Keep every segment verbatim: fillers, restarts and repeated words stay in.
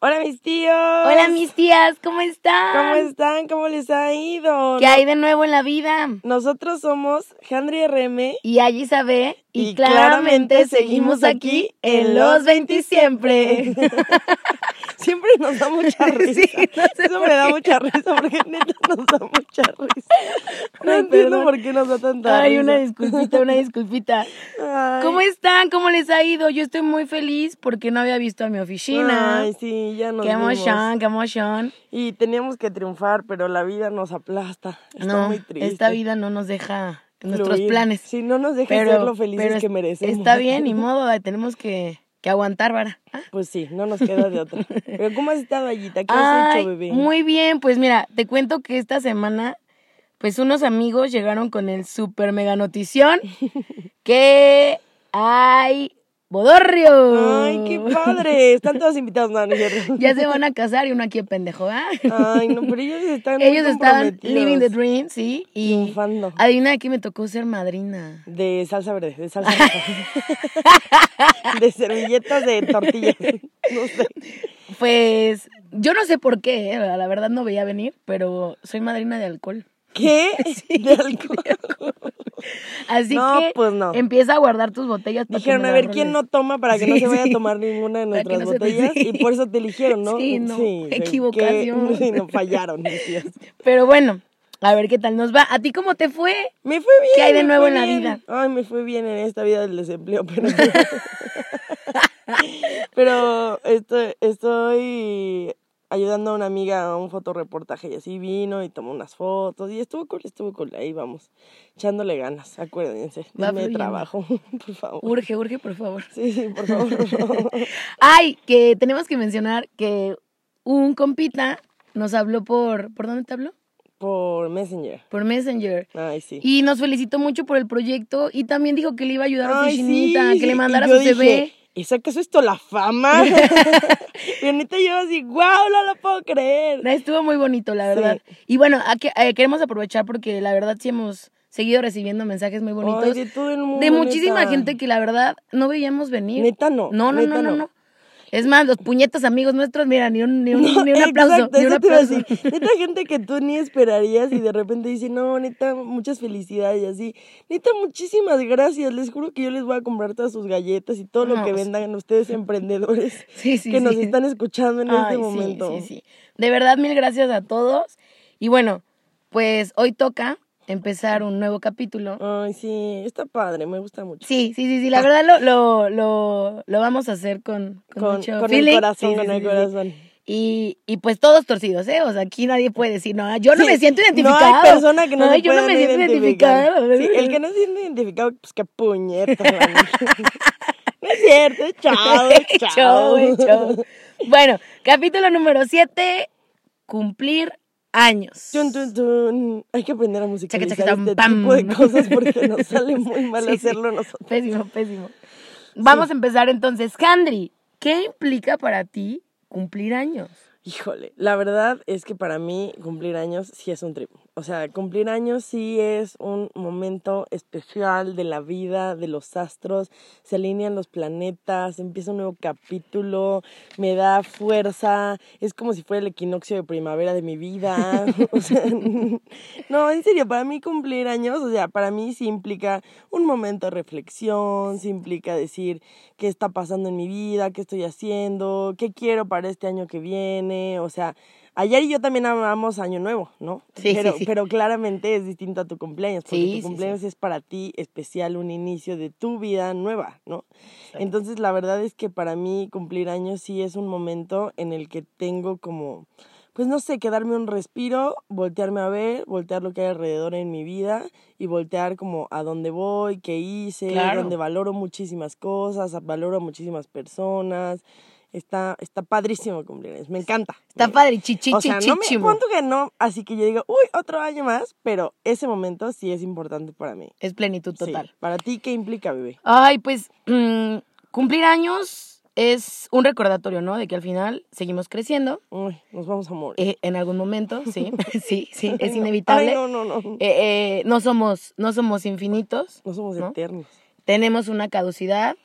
Hola mis tíos. Hola mis tías, ¿cómo están? ¿Cómo están? ¿Cómo les ha ido? ¿Qué hay de nuevo en la vida? Nosotros somos Handry R M y Ayi Sabe y, y claramente, claramente seguimos aquí en Los veinte Siempre. Siempre nos da mucha risa. Sí, no sé Eso me qué. da mucha risa porque neta nos da mucha risa. No Ay, entiendo perdón. por qué nos da tanta Ay, risa. una disculpita, una disculpita. Ay. ¿Cómo están? ¿Cómo les ha ido? Yo estoy muy feliz porque no había visto a mi oficina. Ay, sí, ya nos Qué vimos. emoción, qué emoción. Y teníamos que triunfar, pero la vida nos aplasta. Está no, muy triste. Esta vida no nos deja Fluir. nuestros planes. Sí, no nos deja pero, ser lo felices pero que merecemos. Está bien, ni modo, tenemos que... Que aguantar, Vara. ¿Ah? Pues sí, no nos queda de otra. Pero ¿cómo has estado, Ayita? ¿Qué Ay, has hecho, bebé? Muy bien, pues mira, te cuento que esta semana, pues unos amigos llegaron con el super mega notición que hay bodorrio. Ay, qué padre. Están todos invitados, no, no es cierto. Ya se van a casar y uno aquí es pendejo, ¿ah? Ay, no, pero ellos están Ellos muy estaban living the dream, sí. Y triunfando. Adivina de qué me tocó ser madrina. De salsa verde, de salsa roja. De servilletas de tortillas. No sé. Pues yo no sé por qué, ¿eh? La verdad no veía venir, pero soy madrina de alcohol. ¿Qué? Sí, de alcohol. De alcohol. Así no, que pues no. empieza a guardar tus botellas. Para Dijeron, que me a ver, roles. ¿quién no toma para que sí, no se vaya sí. a tomar ninguna de nuestras no botellas? Se... Sí. Y por eso te eligieron, ¿no? Sí, no, sí, equivocación. Que, sí, no, fallaron, mis tías. Pero bueno, a ver qué tal nos va. ¿A ti cómo te fue? Me fue bien. ¿Qué hay de nuevo en bien. la vida? Ay, me fue bien en esta vida del desempleo, pero... pero estoy, estoy ayudando a una amiga a un fotoreportaje y así vino y tomó unas fotos y estuvo cool, estuvo cool. Ahí vamos, echándole ganas, acuérdense. Denme trabajo, por favor. Urge, urge, por favor. Sí, sí, por favor, por favor. Ay, que tenemos que mencionar que un compita nos habló por... ¿Por dónde te habló? Por Messenger. Por Messenger. Ay, sí. Y nos felicitó mucho por el proyecto y también dijo que le iba a ayudar a Ay, oficinita, sí, que le sí. mandara y yo su dije, C V. ¿es acaso esto la fama? Y ahorita yo así, wow, no lo puedo creer. Estuvo muy bonito, la verdad. Sí. Y bueno, aquí, eh, queremos aprovechar porque la verdad sí hemos seguido recibiendo mensajes muy bonitos. Ay, de todo el mundo, de muchísima neta. gente que la verdad no veíamos venir. Neta no. No, no, neta no, no, no. Es más, los puñetas amigos nuestros, mira, ni un, ni un, no, ni un aplauso, exacto, ni un aplauso. Neta gente que tú ni esperarías y de repente dice, no, neta, muchas felicidades y así. Neta, muchísimas gracias, les juro que yo les voy a comprar todas sus galletas y todo no, lo que vendan ustedes emprendedores sí, sí, que sí. nos están escuchando en Ay, este sí, momento. Sí, sí, de verdad, mil gracias a todos. Y bueno, pues hoy toca empezar un nuevo capítulo. Ay, sí, está padre, me gusta mucho. Sí, sí, sí, sí, la verdad lo, lo, lo, lo vamos a hacer con, con, con mucho con feeling. el corazón, sí, con sí, el sí, corazón. Sí. Y, y pues todos torcidos, ¿eh? O sea, aquí nadie puede decir, no, yo no sí, me siento identificado. No hay persona que no Ay, se yo no me siento identificado. Sí, el que no se siente identificado, pues qué puñetas. No es cierto, chao, chao. chau, chau. Bueno, capítulo número siete, cumplir años. Tun, tun, tun. Hay que aprender a musicalizar chaca, chaca, este pam. tipo de cosas porque nos sale muy mal sí, hacerlo sí. nosotros. Pésimo, pésimo. Vamos sí. a empezar entonces. Handry, ¿qué implica para ti cumplir años? Híjole, la verdad es que para mí cumplir años sí es un trip. O sea, cumplir años sí es un momento especial de la vida, de los astros, se alinean los planetas, empieza un nuevo capítulo, me da fuerza, es como si fuera el equinoccio de primavera de mi vida. O sea, no, en serio, para mí cumplir años, o sea, para mí sí implica un momento de reflexión, sí implica decir qué está pasando en mi vida, qué estoy haciendo, qué quiero para este año que viene, o sea... Ayer y yo también amamos Año Nuevo, ¿no? Sí, pero, sí, sí. pero claramente es distinto a tu cumpleaños, porque sí, tu cumpleaños sí, sí. es para ti especial, un inicio de tu vida nueva, ¿no? Sí. Entonces, la verdad es que para mí cumplir años sí es un momento en el que tengo como, pues no sé, que darme un respiro, voltearme a ver, voltear lo que hay alrededor en mi vida y voltear como a dónde voy, qué hice, claro. donde valoro muchísimas cosas, valoro a muchísimas personas. Está, está padrísimo cumpleaños, me encanta. Está me, padre, chichi, O sea, chichi, no me punto que no, así que yo digo, uy, otro año más, pero ese momento sí es importante para mí. Es plenitud total. Sí. ¿Para ti qué implica, bebé? Ay, pues, mmm, cumplir años es un recordatorio, ¿no? De que al final seguimos creciendo. Uy, nos vamos a morir. Eh, en algún momento, sí, sí, sí, es inevitable. Ay, no, no, no. Eh, eh, no somos, no somos infinitos. No somos ¿no? eternos. Tenemos una caducidad.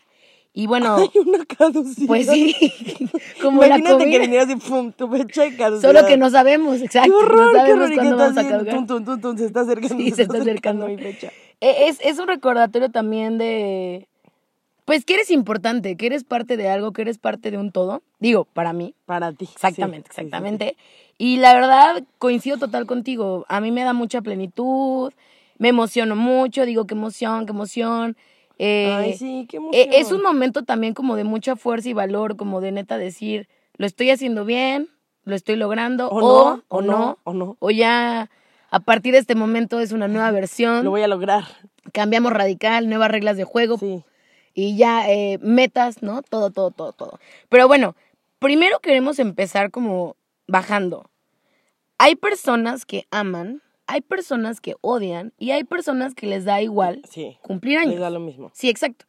Y bueno, Hay una caducidad. pues sí, como la Imagínate comida. que vinieras y pum, tu fecha de caducidad. Solo que no sabemos, exacto. Qué horror, no qué sabemos horror. Y que cuándo estás vamos a bien, caducar. tum, tum, tum, tum, se está acercando, Sí, se está acercando. mi fecha. E- Es, es un recordatorio también de, pues, que eres importante, que eres parte de algo, que eres parte de un todo. Digo, para mí. Para ti. Exactamente, Sí, sí, sí, exactamente. Y la verdad, coincido total contigo. A mí me da mucha plenitud, me emociono mucho, digo, qué emoción, qué emoción. Eh, Ay, sí, qué eh, emoción. es un momento también como de mucha fuerza y valor, como de neta decir, lo estoy haciendo bien, lo estoy logrando, O o, no, o o no, no, o no. o ya a partir de este momento es una nueva versión, Lo voy a lograr. cambiamos radical, nuevas reglas de juego, Sí. y ya eh, metas, ¿no? Todo, todo, todo, todo. Pero bueno, primero queremos empezar como bajando. Hay personas que aman, hay personas que odian y hay personas que les da igual Sí. cumplir años. Les da lo mismo. Sí, exacto.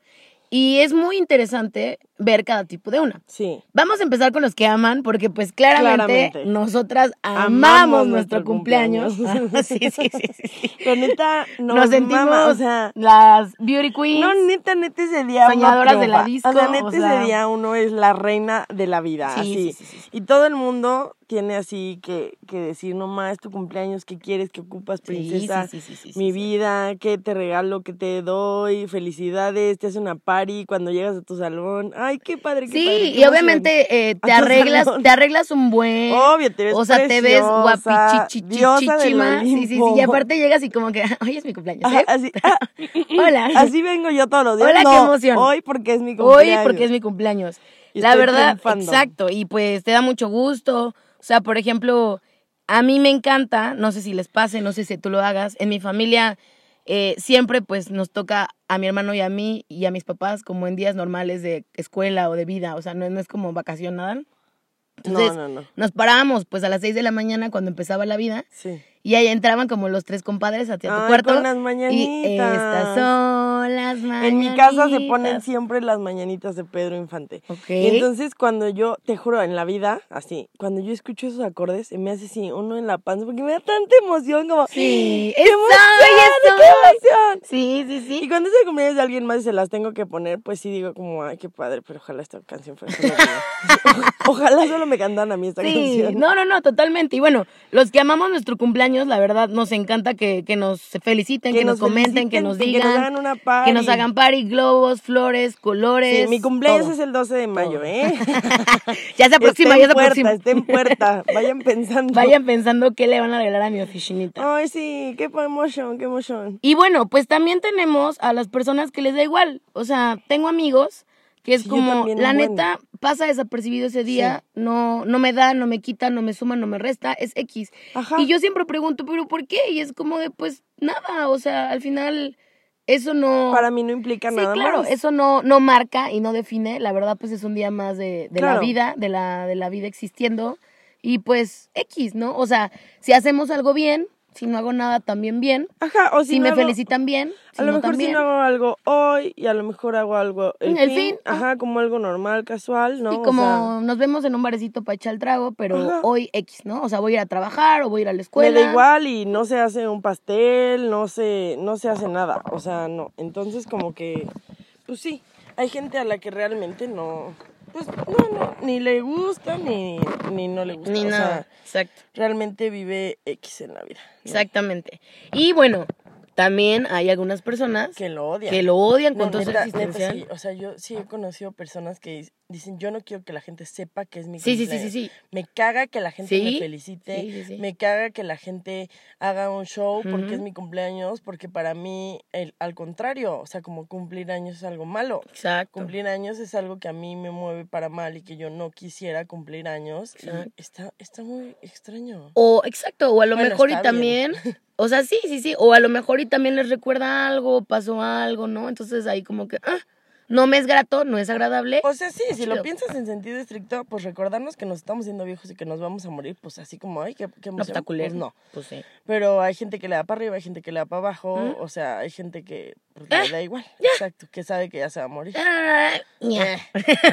Y es muy interesante ver cada tipo de una. Sí. Vamos a empezar con los que aman, porque pues claramente, Claramente. nosotras amamos, Amamos nuestro, nuestro cumpleaños. cumpleaños. Ah, sí, sí, sí, sí, sí. Pero neta, nos, Nos sentimos mama, o sea, las beauty queens. no, neta, neta ese día uno Soñadoras de la triunfa. disco, O sea, neta o sea- ese día uno es la reina de la vida, Sí, así. sí, sí, sí, sí. Y todo el mundo tiene así que, que decir, no más, tu cumpleaños, ¿qué quieres? ¿Qué ocupas, princesa? Sí, sí, sí, sí, sí, Mi sí. vida, ¿qué te regalo? ¿Qué te doy? Felicidades, te hace una party cuando llegas a tu salón. Ay, qué padre, qué Sí, padre. qué y emoción. obviamente eh, te A tu arreglas, salón. te arreglas un buen. Obvio, te ves O sea, te ves preciosa, diosa del guapichichichichima. Sí, sí, sí. Olimpo. Y aparte llegas y como que, hoy es mi cumpleaños, Ajá, ¿eh? así, ah, Hola. así vengo yo todos los días. Hola, No, qué emoción. Hoy porque es mi Hoy cumpleaños. porque es mi cumpleaños. Y La estoy verdad, triunfando. exacto. Y pues te da mucho gusto. O sea, por ejemplo, a mí me encanta, no sé si les pase, no sé si tú lo hagas. En mi familia eh, siempre pues nos toca a mi hermano y a mí y a mis papás como en días normales de escuela o de vida. O sea, no, no es como vacación nada. Entonces, no, no, no. nos parábamos pues a las seis de la mañana cuando empezaba la vida. Sí. Y ahí entraban como los tres compadres hacia tu Ay, cuarto. con las Y mañanitas. estas son las mañanitas. En mi casa se ponen siempre las mañanitas de Pedro Infante. Ok. Y entonces cuando yo, te juro, en la vida, así, cuando yo escucho esos acordes, se me hace así uno en la panza, porque me da tanta emoción, como, Sí, ¡qué eso, emoción! eso. ¡Qué emoción! Sí, sí, sí. Y cuando es el cumpleaños de alguien más y se las tengo que poner, pues sí digo como, ay, qué padre, pero ojalá esta canción fuera solo mía. Ojalá solo me cantaran a mí esta Sí, canción. no, no, no, totalmente. Y bueno, los que amamos nuestro cumpleaños, la verdad, nos encanta que, que nos feliciten, que, Que nos, nos comenten, que feliciten nos y que digan. nos hagan una party. Que nos hagan party, globos, flores, colores. Sí, mi cumpleaños todo. es el doce de mayo, Todo. ¿eh? Ya se aproxima, está ya en se puerta, aproxima. está en puerta. Vayan pensando. Vayan pensando qué le van a regalar a mi oficinita. Ay, sí, qué emoción, qué emoción. Y bueno, pues también tenemos a las personas que les da igual. O sea, tengo amigos que es Sí, yo como, también, la un buen. neta, pasa desapercibido ese día, no, no me da, no me quita, no me suma, no me resta, es X. Ajá. Y yo siempre pregunto, ¿pero por qué? Y es como de, pues, nada, o sea, al final, eso no... Para mí no implica Sí, nada claro, más. eso no, no marca y no define, la verdad, pues es un día más de, de la Claro. vida, de la, de la vida existiendo, y pues, X, ¿no? O sea, si hacemos algo bien, si no hago nada también bien, Ajá, o si, si no me hago- felicitan bien, si A lo no mejor también. si no hago algo hoy y a lo mejor hago algo el, El fin, fin, ajá, como algo normal, casual, ¿no? Y O como sea, nos vemos en un barecito para echar el trago, pero Ajá. hoy X, ¿no? O sea, voy a ir a trabajar o voy a ir a la me escuela. da igual y no se hace un pastel, no se, no se hace nada, o sea, no. Entonces como que, pues sí, hay gente a la que realmente no, pues no, no, ni le gusta ni, ni no le gusta. Ni o nada. sea, Exacto. realmente vive X en la vida. ¿no? Exactamente. Y bueno, también hay algunas personas Que lo odian. que lo odian No, con todo su neta, neta, existencial. sí. O sea, yo sí he conocido personas que dis- dicen, yo no quiero que la gente sepa que es mi Sí, sí, sí, cumpleaños. sí, sí. Me caga que la gente me Sí, felicite. sí, sí, sí. Me caga que la gente haga un show porque Ujú. es mi cumpleaños. Porque para mí, el, al contrario, o sea, como cumplir años es algo malo. Exacto. Cumplir años es algo que a mí me mueve para mal y que yo no quisiera cumplir años. Exacto. Y está, está muy extraño. O, exacto, o a lo Bueno, mejor y está también, bien. o sea, sí, sí, sí, o a lo mejor y también les recuerda algo, pasó algo, ¿no? Entonces ahí como que, ah, no me es grato, no es agradable. O sea, sí, si Chido. lo piensas en sentido estricto, pues recordarnos que nos estamos haciendo viejos y que nos vamos a morir, pues así como, ay, qué, qué No, emoción. está culero. Pues no. Pues sí. Pero hay gente que le da para arriba, hay gente que le da para abajo, ¿Mm? o sea, hay gente que pues, Ah, le da igual, exacto, que sabe que ya se va a morir. Ah, ña. Eh.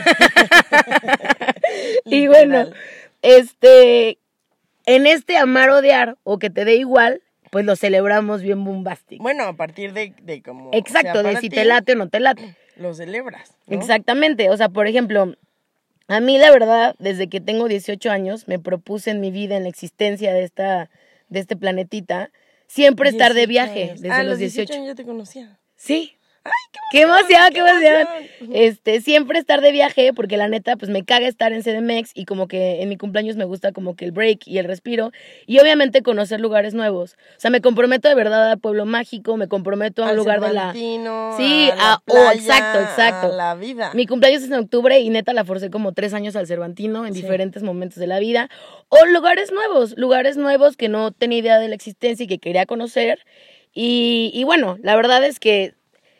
Y bueno, Literal. este, en este amar odiar o que te dé igual, pues lo celebramos bien bombástico. Bueno, a partir de, de cómo Exacto, sea de para si ti. te late o no te late. lo celebras, ¿no? Exactamente, o sea, por ejemplo, a mí la verdad, desde que tengo dieciocho años, me propuse en mi vida, en la existencia de esta, de este planetita, siempre estar de viaje, años. desde ah, los los dieciocho dieciocho. años ya te conocía. Sí. ¡Ay, ¡Qué emoción, qué emoción! emoción! Este, siempre estar de viaje, porque la neta, pues me caga estar en C D M X y como que en mi cumpleaños me gusta como que el break y el respiro y obviamente conocer lugares nuevos. O sea, me comprometo de verdad a Pueblo Mágico, me comprometo a un Al lugar de la... Cervantino, Sí, a la a- oh, playa, exacto, exacto. a la vida. Mi cumpleaños es en octubre y neta la forcé como tres años al Cervantino en Sí. diferentes momentos de la vida. O lugares nuevos, lugares nuevos que no tenía idea de la existencia y que quería conocer. Y, y bueno, la verdad es que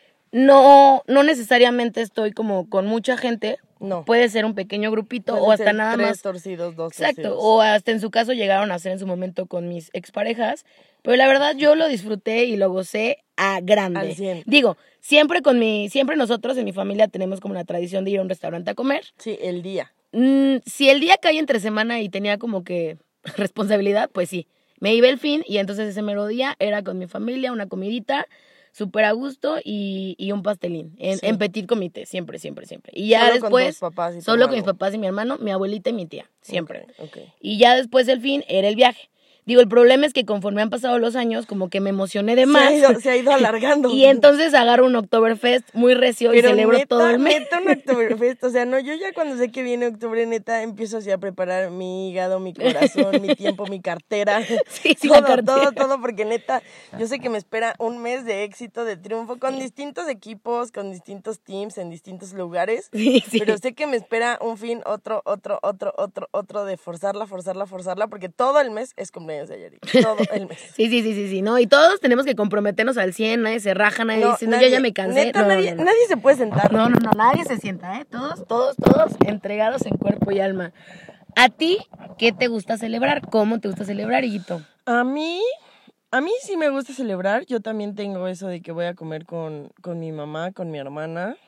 no, no necesariamente estoy como con mucha gente. No. Puede ser un pequeño grupito Pueden o hasta ser nada tres más. torcidos, dos Exacto, torcidos. o hasta en su caso llegaron a ser en su momento con mis exparejas, pero la verdad yo lo disfruté y lo gocé a grande. Al cien. Digo, siempre con mi, siempre nosotros en mi familia tenemos como la tradición de ir a un restaurante a comer. Sí, el día. Mm, si el día cae entre semana y tenía como que responsabilidad, pues sí, me iba el fin y entonces ese mero día era con mi familia, una comidita, súper a gusto y, y un pastelín, en, Sí. en petit comité, siempre, siempre, siempre. Y ya Solo con después, tus papás y tu solo con mis hermano. papás y mi hermano, mi abuelita y mi tía, siempre. Ok, ok. Y ya después del fin era el viaje. Digo, el problema es que conforme han pasado los años, como que me emocioné de Se más. ha ido, se ha ido alargando. Y entonces agarro un Oktoberfest muy recio Pero y celebro neta, todo el mes. neta un Oktoberfest, o sea, no, yo ya cuando sé que viene octubre, neta, empiezo así a preparar mi hígado, mi corazón, mi tiempo, mi cartera, Sí, sí, todo, la cartera. todo, todo, porque neta, yo sé que me espera un mes de éxito, de triunfo, con distintos equipos, con distintos teams, en distintos lugares, Sí, sí. pero sé que me espera un fin, otro, otro, otro, otro, otro, de forzarla, forzarla, forzarla, porque todo el mes es cumpleaños de Ayari, todo el mes. Sí, sí, sí, sí, sí, no, y todos tenemos que comprometernos al cien, nadie se raja, nadie No, dice, no, nadie, yo ya me cansé. neta, no, nadie, no, no. nadie se puede sentar. No, no, no, nadie se sienta, ¿eh? Todos, todos, todos entregados en cuerpo y alma. ¿A ti qué te gusta celebrar? ¿Cómo te gusta celebrar, hijito? A mí, a mí sí me gusta celebrar. Yo también tengo eso de que voy a comer con, con mi mamá, con mi hermana.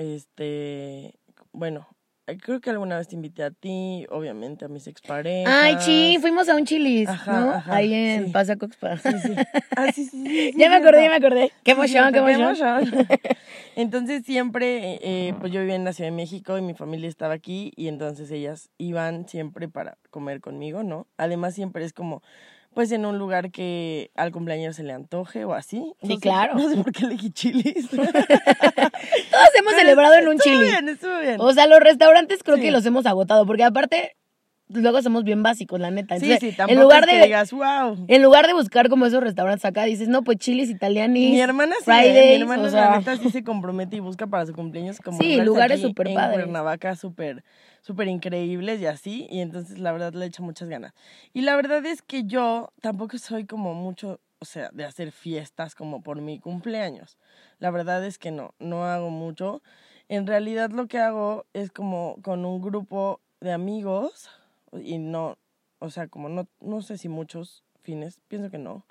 Este, bueno, creo que alguna vez te invité a ti, obviamente a mis exparejas. Ay, sí, fuimos a un chilis, Ajá, ¿no? ajá, Ahí en sí. Paza Coxpa. Sí, sí. Ah, sí, sí, sí, sí, Ya me cierto. acordé, ya me acordé. Qué Sí, emoción, qué cierto, emoción. Entonces siempre, eh, pues yo vivía en la Ciudad de México y mi familia estaba aquí y entonces ellas iban siempre para comer conmigo, ¿no? Además siempre es como, pues en un lugar que al cumpleaños se le antoje o así. No Sí, sé- claro. No sé por qué elegí chilis. Todos hemos Pero celebrado en un estuvo chili. bien, estuvo bien. O sea, los restaurantes creo Sí. que los hemos agotado, porque aparte, luego somos bien básicos, la neta. Sí, Entonces, sí, tampoco en lugar es que de, digas, wow. en lugar de buscar como esos restaurantes acá, dices, no, pues chilis italianis, Mi hermana sí, ¿eh? Fridays, mi hermana o la sea, neta sí se compromete y busca para su cumpleaños como Sí, lugares aquí súper en padres. Cuernavaca súper súper increíbles y así, y entonces la verdad le echo muchas ganas. Y la verdad es que yo tampoco soy como mucho, o sea, de hacer fiestas como por mi cumpleaños. La verdad es que no, no hago mucho. En realidad lo que hago es como con un grupo de amigos y no, o sea, como no, no sé si muchos fines, pienso que no,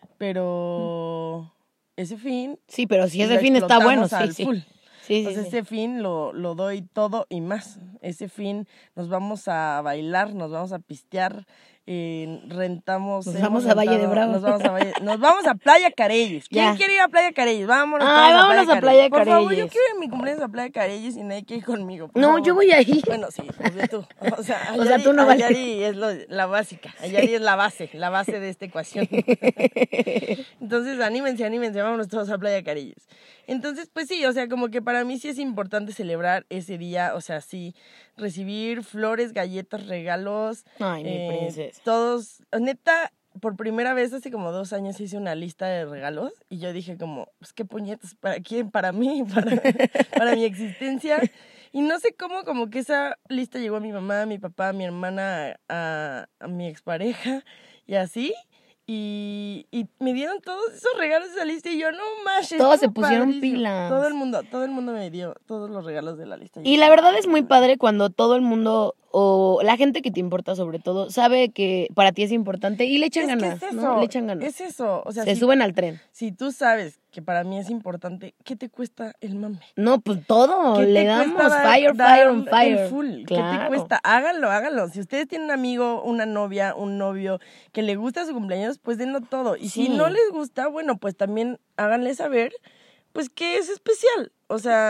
pero ese fin sí, pero si ese lo fin está bueno, explotamos sí, al sí. full. Sí, O sí, sea, sí. ese fin lo, lo doy todo y más. Ese fin nos vamos a bailar, nos vamos a pistear, eh, rentamos... Nos hemos vamos a Valle de rentado- Bravo. Nos vamos a, Valle- nos vamos a Playa Careyes. ¿Quién Ya. quiere ir a Playa Careyes? Vámonos Ay, todos vámonos a Playa Por favor, yo Careyes. quiero ir a mi cumpleaños a Playa Careyes y nadie quiere ir conmigo. por No, favor. yo voy ahí. Bueno, sí, pues ve tú. O sea, O sea, Ayari- tú no vales. Ayari es lo, la básica. Ayari es la base, la base de esta ecuación. Entonces, anímense, anímense, vámonos todos a Playa Careyes. Entonces, pues sí, o sea, como que para mí sí es importante celebrar ese día, o sea, sí, recibir flores, galletas, regalos. Ay, mi eh, princesa. Todos, neta, por primera vez hace como dos años hice una lista de regalos y yo dije como, pues qué puñetas, ¿para quién? Para mí, para, para mi existencia. Y no sé cómo, como que esa lista llegó a mi mamá, a mi papá, a mi hermana, a, a mi expareja y así. Y, y me dieron todos esos regalos de esa lista y yo, no manches. Todos se estuvo pusieron padrísimo. pilas. Todo el mundo, todo el mundo me dio todos los regalos de la lista. Y la verdad es muy padre cuando todo el mundo, o la gente que te importa sobre todo, sabe que para ti es importante y le echan Es que ganas, es ¿no? eso, Le echan ganas. es eso. O sea, Se si, suben al tren. si tú sabes que para mí es importante, ¿qué te cuesta el mame? No, pues todo, ¿Qué le te damos cuesta dar- fire, dar fire on fire. el full? ¿Qué te Claro. cuesta? Háganlo, háganlo. Si ustedes tienen un amigo, una novia, un novio que le gusta su cumpleaños, pues denlo todo. Y Sí. si no les gusta, bueno, pues también háganle saber, pues que es especial. O sea,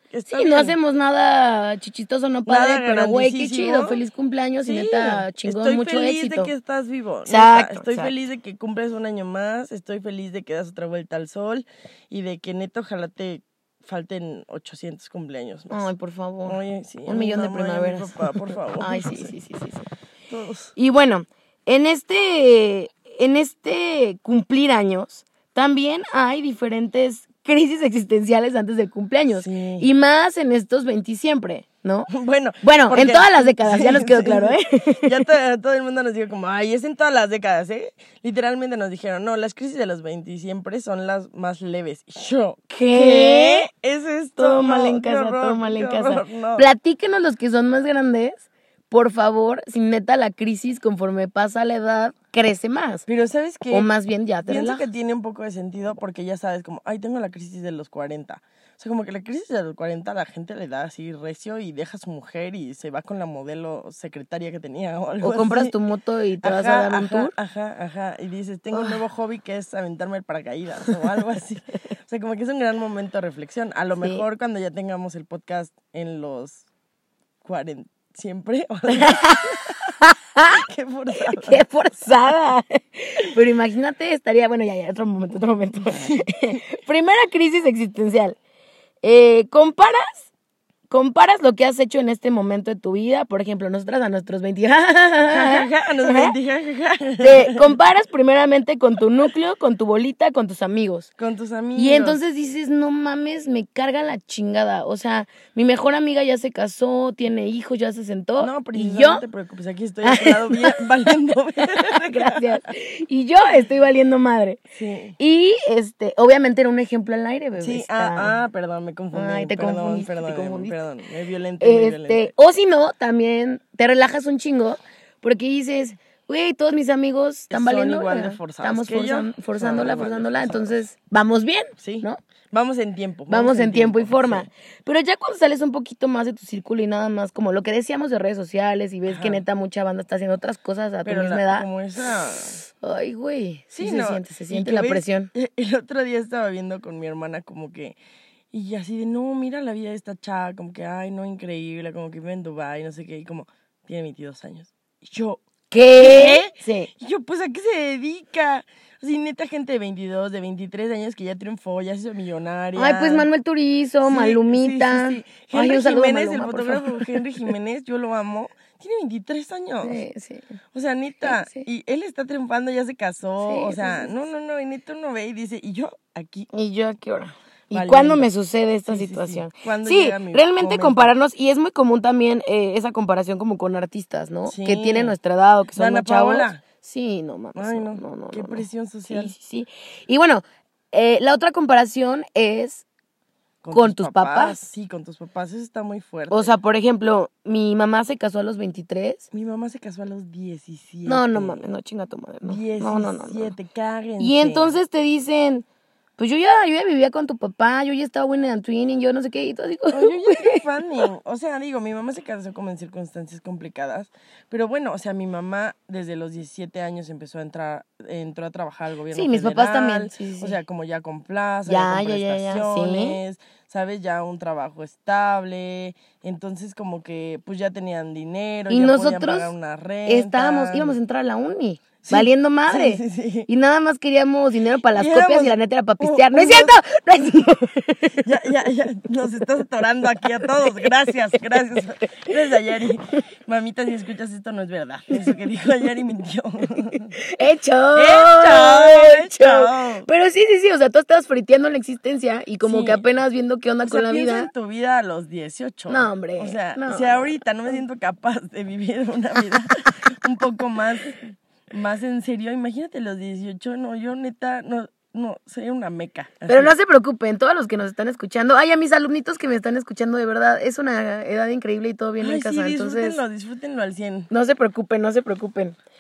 Está sí, bien. no hacemos nada chichistoso, no padre, Nada pero güey, qué grandísimo. chido, feliz cumpleaños y Sí, neta, chingón, estoy mucho feliz éxito. de que estás vivo. neta. Exacto, Estoy exacto. feliz de que cumples un año más. Estoy feliz de que das otra vuelta al sol. Y de que neta, ojalá te falten ochocientos cumpleaños más. Ay, por favor. Oye, sí, a Un mi millón de mamá y a mi primaveras. papá, por favor. Ay, sí, sí, sí, sí, sí. Todos. Y bueno, en este, en este cumplir años, también hay diferentes crisis existenciales antes del cumpleaños. Sí. Y más en estos veinte siempre, ¿no? Bueno, Bueno, porque- en todas las décadas, ya nos quedó sí, claro, sí. ¿eh? Ya to- todo el mundo nos dijo como, ay, es en todas las décadas, ¿eh? Literalmente nos dijeron, no, las crisis de los veinte siempre son las más leves. Y yo, ¿Qué? ¿Es esto? Todo No, mal en qué casa, horror, todo mal en qué casa. horror, no. Platíquenos los que son más grandes, por favor, si neta la crisis conforme pasa la edad crece más. Pero ¿sabes qué? O más bien ya te Pienso relajas. que tiene un poco de sentido porque ya sabes como, ay, tengo la crisis de los cuarenta. O sea, como que la crisis de los cuarenta la gente le da así recio y deja a su mujer y se va con la modelo secretaria que tenía o algo O compras así. tu moto y te vas a Ajá, dar un ajá, tour. Ajá, ajá. Y dices, tengo un nuevo hobby que es aventarme el paracaídas o algo así. O sea, como que es un gran momento de reflexión. A lo Sí. mejor cuando ya tengamos el podcast en los cuarenta, siempre. o Qué forzada. ¡Qué forzada! Pero imagínate, estaría... Bueno, ya, ya, otro momento, otro momento. Primera crisis existencial. Eh, ¿Comparas? ¿Comparas lo que has hecho en este momento de tu vida? Por ejemplo, nosotras a nuestros veinte... Ja, ja, ja, nos mentí, ja, ja, ja. Te comparas primeramente con tu núcleo, con tu bolita, con tus amigos. Con tus amigos. Y entonces dices, no mames, me carga la chingada. O sea, mi mejor amiga ya se casó, tiene hijos, ya se sentó. No, pero y no yo, te preocupes, aquí estoy a tu lado bien, valiendo. gracias. Y yo estoy valiendo madre. Sí. Y este, obviamente era un ejemplo al aire, bebé. Sí, ah, ah, perdón, me confundí. Ay, te perdón, confundiste, te perdón, confundiste. perdón, me violenté, me Este, violenté. o si no, también te relajas un chingo porque dices, güey, todos mis amigos están Son valiendo. igual de verga. forzados Estamos que yo. forzan- Son forzándola, igual de forzándola. forzados. Entonces, vamos bien, Sí. ¿no? Vamos en tiempo. Vamos en tiempo y forma. sí. Pero ya cuando sales un poquito más de tu círculo y nada más, como lo que decíamos de redes sociales y ves Ajá. que neta mucha banda está haciendo otras cosas a tu Pero misma la- edad. como esa... Ay, güey. Sí, Sí, se no, siente, se y siente que la ves- presión. El otro día estaba viendo con mi hermana como que... Y así de, no, mira la vida de esta chava, como que, ay, no, increíble, como que vive en Dubái, no sé qué, y como, tiene veintidós años. Y yo, ¿Qué? Sí. y yo, pues, ¿a qué se dedica? Así, neta, gente de veintidós, de veintitrés años que ya triunfó, ya se hizo millonaria. Ay, pues Manuel Turizo, Sí, Malumita. sí, sí, sí. Ay, Henry un saludo a Jiménez, Maluma, el por fotógrafo favor. Henry Jiménez, yo lo amo. Tiene veintitrés años. Sí, sí. O sea, neta, Sí, sí. y él está triunfando, ya se casó. Sí, o sí, sea, sí, sí, no, no, no, y neta uno ve y dice, y yo aquí. ¿Y yo a qué hora? ¿Y Valiendo. cuándo me sucede esta Sí, sí, sí. situación? ¿Cuándo Sí, llega mi realmente momento? compararnos, y es muy común también eh, esa comparación como con artistas, ¿no? Sí. Que tienen nuestra edad o que son Dana más chavos. Paola. Sí, no mames. Ay, no, no, no, qué no, no. presión social. Sí, sí, sí. Y bueno, eh, la otra comparación es, con tus papás. Sí, con tus papás, eso está muy fuerte. o sea, por ejemplo, mi mamá se casó a los veintitrés. Mi mamá se casó a los diecisiete. No, no mames, no chinga tu madre. No, diecisiete, no, no, no, no. cáguense. Y entonces te dicen, pues yo ya, yo ya vivía con tu papá, yo ya estaba winning and twinning, yo no sé qué, y tú así como, No, yo ya soy fanning. O sea, digo, mi mamá se casó como en circunstancias complicadas. Pero bueno, o sea, mi mamá desde los diecisiete años empezó a entrar, entró a trabajar al gobierno Sí, mis papás federal. también, sí, sí, sí. O sea, como ya con plaza, Ya, ya, con ya, ya, ya, sí. prestaciones, ¿sabes? Ya un trabajo estable. Entonces, como que, pues ya tenían dinero, Y ya podían nosotros pagar una renta. estábamos, íbamos a entrar a la uni, Sí, valiendo madre. sí, sí, sí. Y nada más queríamos dinero para las Y copias éramos y la neta era para un- pistear. ¡No es unos- cierto! ¡No es cierto! Ya, ya, ya, nos estás atorando aquí a todos. Gracias, gracias. Gracias a Yari. Mamita, si escuchas esto, no es verdad. Eso que dijo Yari mintió. ¡Hecho! ¡Hecho! ¡Hecho! Pero sí, sí, sí, o sea, tú estabas friteando la existencia y como Sí. que apenas viendo qué onda O con sea, la piensa vida. en tu vida a los dieciocho. No, hombre, O sea, no, si ahorita no me siento capaz de vivir una vida un poco más, más en serio, imagínate los dieciocho, no, yo neta, no, no, sería una meca. así. Pero no se preocupen, todos los que nos están escuchando, ay, a mis alumnitos que me están escuchando, de verdad, es una edad increíble y todo bien Ay, en sí, casa, disfrútenlo, entonces disfrútenlo al cien. no se preocupen, no se preocupen.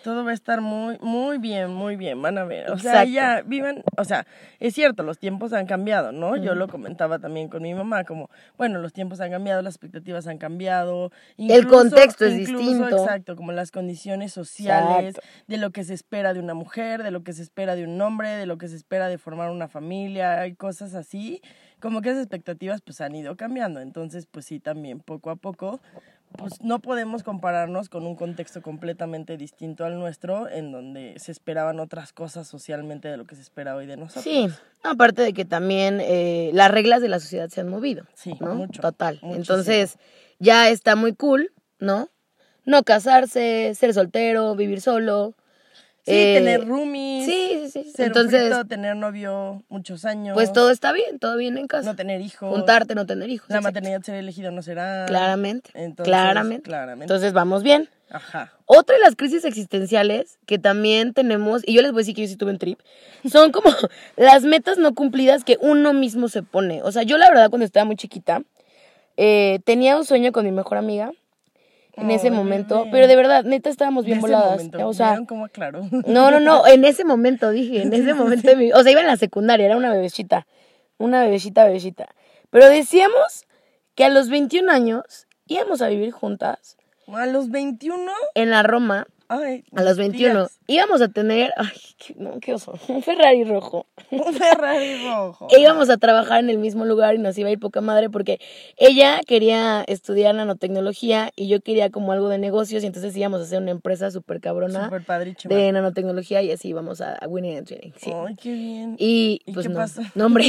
Todo va a estar muy, muy bien, muy bien, van a ver. O sea, Exacto. ya vivan, o sea, es cierto, los tiempos han cambiado, ¿no? Ujú. Yo lo comentaba también con mi mamá, como, bueno, los tiempos han cambiado, las expectativas han cambiado. El contexto es incluso, distinto. Exacto, como las condiciones sociales, Exacto. de lo que se espera de una mujer, de lo que se espera de un hombre, de lo que se espera de formar una familia, hay cosas así, como que esas expectativas pues han ido cambiando. Entonces, pues sí, también poco a poco pues no podemos compararnos con un contexto completamente distinto al nuestro, en donde se esperaban otras cosas socialmente de lo que se espera hoy de nosotros. Sí, aparte de que también eh, las reglas de la sociedad se han movido, Sí, ¿no? mucho, Total. muchísimo. Entonces, ya está muy cool, ¿no? No casarse, ser soltero, vivir solo. Sí, eh, tener roomies, Sí, sí, sí. ser Entonces, un frito, tener novio muchos años. pues todo está bien, todo bien en casa. No tener hijos. Juntarte, no tener hijos. La exacto. maternidad ser elegido no será. Claramente, Entonces, claramente. claramente. Entonces, vamos bien. Ajá. Otra de las crisis existenciales que también tenemos, y yo les voy a decir que yo sí tuve un trip, son como las metas no cumplidas que uno mismo se pone. O sea, yo la verdad cuando estaba muy chiquita, eh, tenía un sueño con mi mejor amiga en ese Ay, momento, bebé. pero de verdad, neta, estábamos bien De ese voladas. momento, O sea, ¿vieron cómo aclaró? no, no, no, en ese momento dije, en ese momento de mi, o sea, iba en la secundaria, era una bebecita, una bebecita, bebecita. Pero decíamos que a los veintiún años íbamos a vivir juntas A los veintiuno, en la Roma. ay, A los mis veintiuno tías. íbamos a tener, ay, qué, no, qué oso, un Ferrari rojo. Un Ferrari rojo. E íbamos a trabajar en el mismo lugar y nos iba a ir poca madre porque ella quería estudiar nanotecnología y yo quería como algo de negocios y entonces íbamos a hacer una empresa súper cabrona Súper padrísimo. de nanotecnología y así íbamos a, a Winning and Training. Sí. Ay, qué bien. Y ¿Y pues qué no, pasó? no hombre,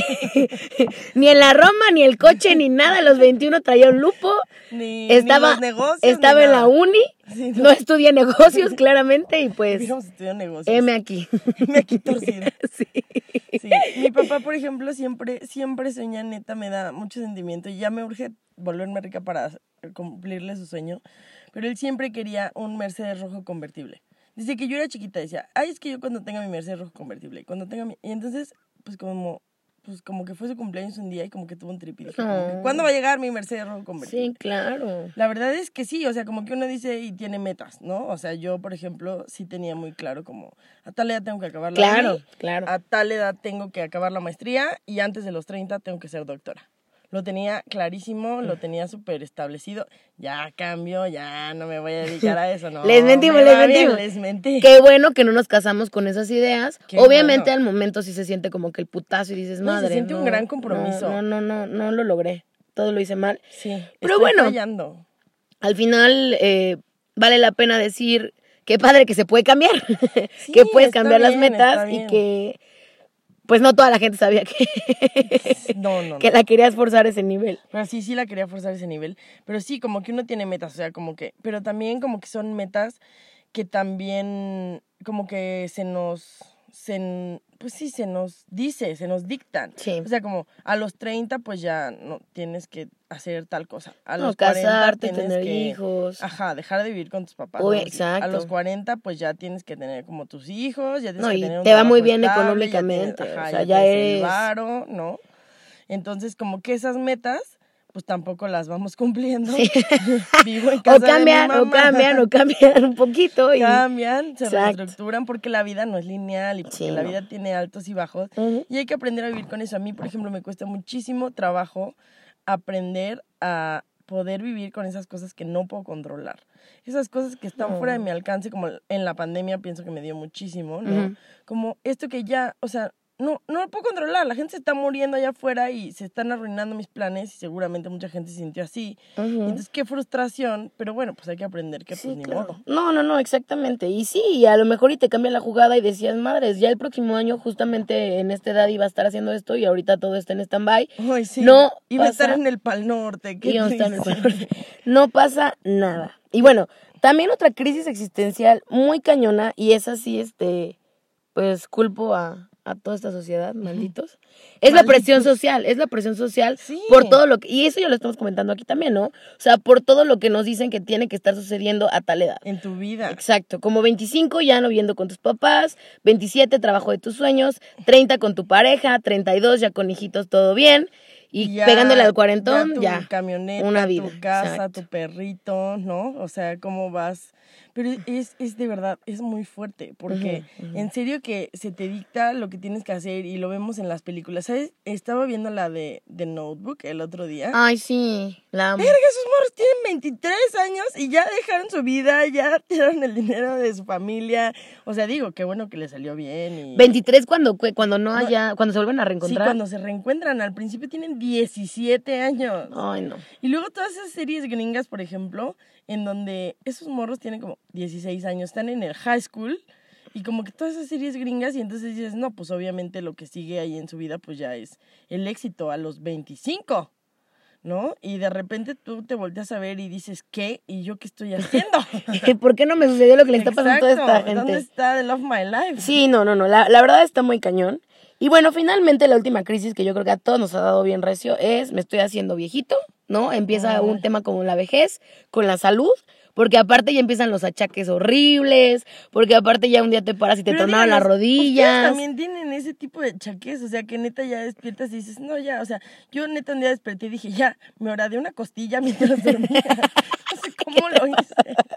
ni en la Roma, ni el coche, ni nada, a los veintiuno traía un lupo, Ni, estaba, ni los negocios, estaba ni en la nada. uni, Sí, no estudié negocios claramente y pues Hubiéramos estudiado negocios. M aquí. Me aquí torcida. Sí. Sí. Mi papá, por ejemplo, siempre, siempre sueña, neta, me da mucho sentimiento y ya me urge volverme rica para cumplirle su sueño, pero él siempre quería un Mercedes rojo convertible. Desde que yo era chiquita decía, ay, es que yo cuando tenga mi Mercedes rojo convertible, cuando tenga mi... Y entonces, pues como, pues como que fue su cumpleaños un día y como que tuvo un trip y dije, como que, Oh. ¿cuándo va a llegar mi Mercedes rojo convertible? Sí, claro. La verdad es que sí, o sea, como que uno dice y tiene metas, ¿no? O sea, yo, por ejemplo, sí tenía muy claro como, a tal edad tengo que acabar la Claro, uni, claro. a tal edad tengo que acabar la maestría y antes de los treinta tengo que ser doctora. Lo tenía clarísimo, lo tenía súper establecido. Ya cambio, ya no me voy a dedicar a eso, ¿no? Les mentimos, me les va bien, mentimos. les mentí. Qué bueno que no nos casamos con esas ideas. Qué Obviamente bueno. al momento sí se siente como que el putazo y dices, No, se madre, siente un no, gran compromiso. No, no, no, no, no lo logré. Todo lo hice mal. Sí, Pero estoy bueno. fallando. Al final eh, vale la pena decir qué padre que se puede cambiar, Sí, que puedes está cambiar las bien, está metas y bien. que pues no toda la gente sabía que, No, no, que no. la querías forzar a ese nivel. Pero sí, sí la quería forzar a ese nivel. Pero sí, como que uno tiene metas, o sea, como que... Pero también como que son metas que también como que se nos... Se, pues sí, se nos dice, se nos dictan. Sí. O sea, como a los treinta pues ya no tienes que hacer tal cosa. A No, los cuarenta casarte, tienes tener que... hijos. Ajá, dejar de vivir con tus papás. Uy, algo así. exacto. A los cuarenta pues ya tienes que tener como tus hijos, ya tienes No, que y tener un te va muy trabajo bien estable, ya económicamente, tienes- ajá, o sea, ya ya tienes el eres- varo, ¿no? Entonces, como que esas metas, pues tampoco las vamos cumpliendo. Vivo en casa O cambian, de mi o mamá. cambian, o cambian un poquito. Y... Cambian, se Exacto. reestructuran porque la vida no es lineal y porque Sí, la no. vida tiene altos y bajos. Ujú. Y hay que aprender a vivir con eso. A mí, por ejemplo, me cuesta muchísimo trabajo aprender a poder vivir con esas cosas que no puedo controlar. Esas cosas que están No. fuera de mi alcance, como en la pandemia pienso que me dio muchísimo, ¿no? Ujú. Como esto que ya, o sea, no, no lo puedo controlar. La gente se está muriendo allá afuera y se están arruinando mis planes y seguramente mucha gente se sintió así. Ujú. Y entonces, qué frustración, pero bueno, pues hay que aprender que Sí, pues ni claro. modo. No, no, no, exactamente. Y sí, y a lo mejor y te cambia la jugada y decías, madres, ya el próximo año justamente en esta edad iba a estar haciendo esto y ahorita todo está en stand-by. Ay, sí. No Iba a estar pasa- en el Pal Norte. Qué Y vamos a estar en el triste. Ecuador. No pasa nada. Y bueno, también otra crisis existencial muy cañona, y esa sí, este, pues culpo a, a toda esta sociedad, malditos. Es la presión social, es la presión social Sí. por todo lo que, y eso ya lo estamos comentando aquí también, ¿no? O sea, por todo lo que nos dicen que tiene que estar sucediendo a tal edad. En tu vida. Exacto, como veinticinco ya no viviendo con tus papás, veintisiete trabajo de tus sueños, treinta con tu pareja, treinta y dos ya con hijitos todo bien, y Ya- pegándole al cuarentón, tu ya, camioneta, una vida, tu casa, exacto. tu perrito, ¿no? O sea, cómo vas Pero es, es de verdad, es muy fuerte, porque Ujú, ujú. en serio que se te dicta lo que tienes que hacer y lo vemos en las películas. ¿Sabes? Estaba viendo la de The Notebook el otro día. Ay, sí, la amo. Verga, esos morros tienen veintitrés años y ya dejaron su vida, ya tiraron el dinero de su familia. O sea, digo, qué bueno que le salió bien. Y... veintitrés cuando, cu- cuando no No, haya, cuando se vuelven a Sí, reencontrar. cuando se reencuentran, al principio tienen diecisiete años. Ay, no. Y luego todas esas series gringas, por ejemplo, en donde esos morros tienen como dieciséis años, están en el high school, y como que todas esas series gringas, y entonces dices, no, pues obviamente lo que sigue ahí en su vida, pues ya es el éxito a los veinticinco, ¿no? Y de repente tú te volteas a ver y dices, ¿qué? ¿Y yo qué estoy haciendo? ¿Por qué no me sucedió lo que le está pasando a toda esta Exacto, gente? ¿dónde está The Love of My Life? Sí, no, no, no. La, la verdad está muy cañón. Y bueno, finalmente la última crisis que yo creo que a todos nos ha dado bien recio es me estoy haciendo viejito, ¿no? Empieza un tema como la vejez, con la salud, porque aparte ya empiezan los achaques horribles, porque aparte ya un día te paras y te Pero tronaron las díganos, ¿ustedes rodillas. también tienen ese tipo de chaques? O sea, que neta ya despiertas y dices, no, ya, o sea, yo neta un día desperté y dije, ya, me horadé una costilla mientras dormía. No sé cómo lo hice.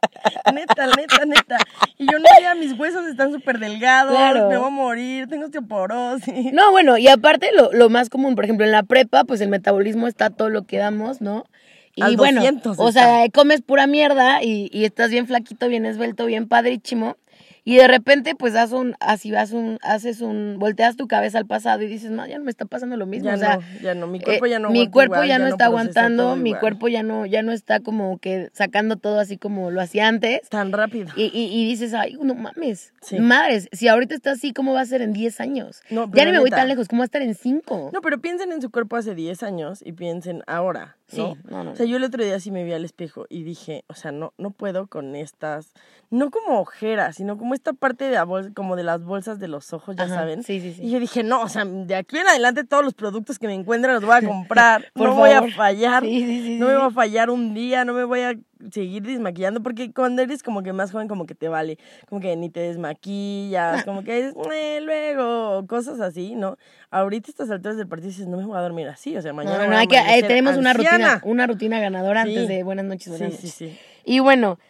Neta, neta, neta. Y yo no, ya, mis huesos están súper delgados, Claro. me voy a morir, tengo osteoporosis. No, bueno, y aparte lo, lo más común, por ejemplo, en la prepa, pues el metabolismo está todo lo que damos, ¿no? Y Al bueno, doscientos o está. sea, comes pura mierda y, y estás bien flaquito, bien esbelto, bien padrísimo. Y de repente, pues, haz un, así vas un, haces un, volteas tu cabeza al pasado y dices, no, ya no me está pasando lo mismo. Ya o sea, no, ya no, mi cuerpo eh, ya no mi aguanta cuerpo igual, ya no está procesa aguantando, todo mi igual. cuerpo ya no, ya no está como que sacando todo así como lo hacía antes. Tan rápido. Y, y, y dices, ay, no mames, Sí. madres, si ahorita está así, ¿cómo va a ser en diez años? No, Ya pero ni me voy neta. tan lejos, ¿cómo va a estar en cinco? No, pero piensen en su cuerpo hace diez años y piensen ahora, ¿no? Sí, no, no, O sea, yo el otro día sí me vi al espejo y dije, o sea, no, no puedo con estas, no como ojeras, sino como esta parte de la bolsa, como de las bolsas de los ojos, ya Ajá, saben. sí, sí, sí. Y yo dije, no, o sea, de aquí en adelante todos los productos que me encuentren los voy a comprar. Por no voy a favor. fallar. Sí, sí, sí, no sí, me sí. voy a fallar un día, no me voy a seguir desmaquillando, porque cuando eres como que más joven, como que te vale, como que ni te desmaquillas, como que es, eh, luego, cosas así, ¿no? Ahorita a estas alturas del partido dices, no me voy a dormir así, o sea, mañana No, no, voy no, a hay que, eh, amanecer tenemos una rutina, anciana. una rutina ganadora Sí. antes de buenas noches, buenas Sí, sí, noches. sí. Y bueno,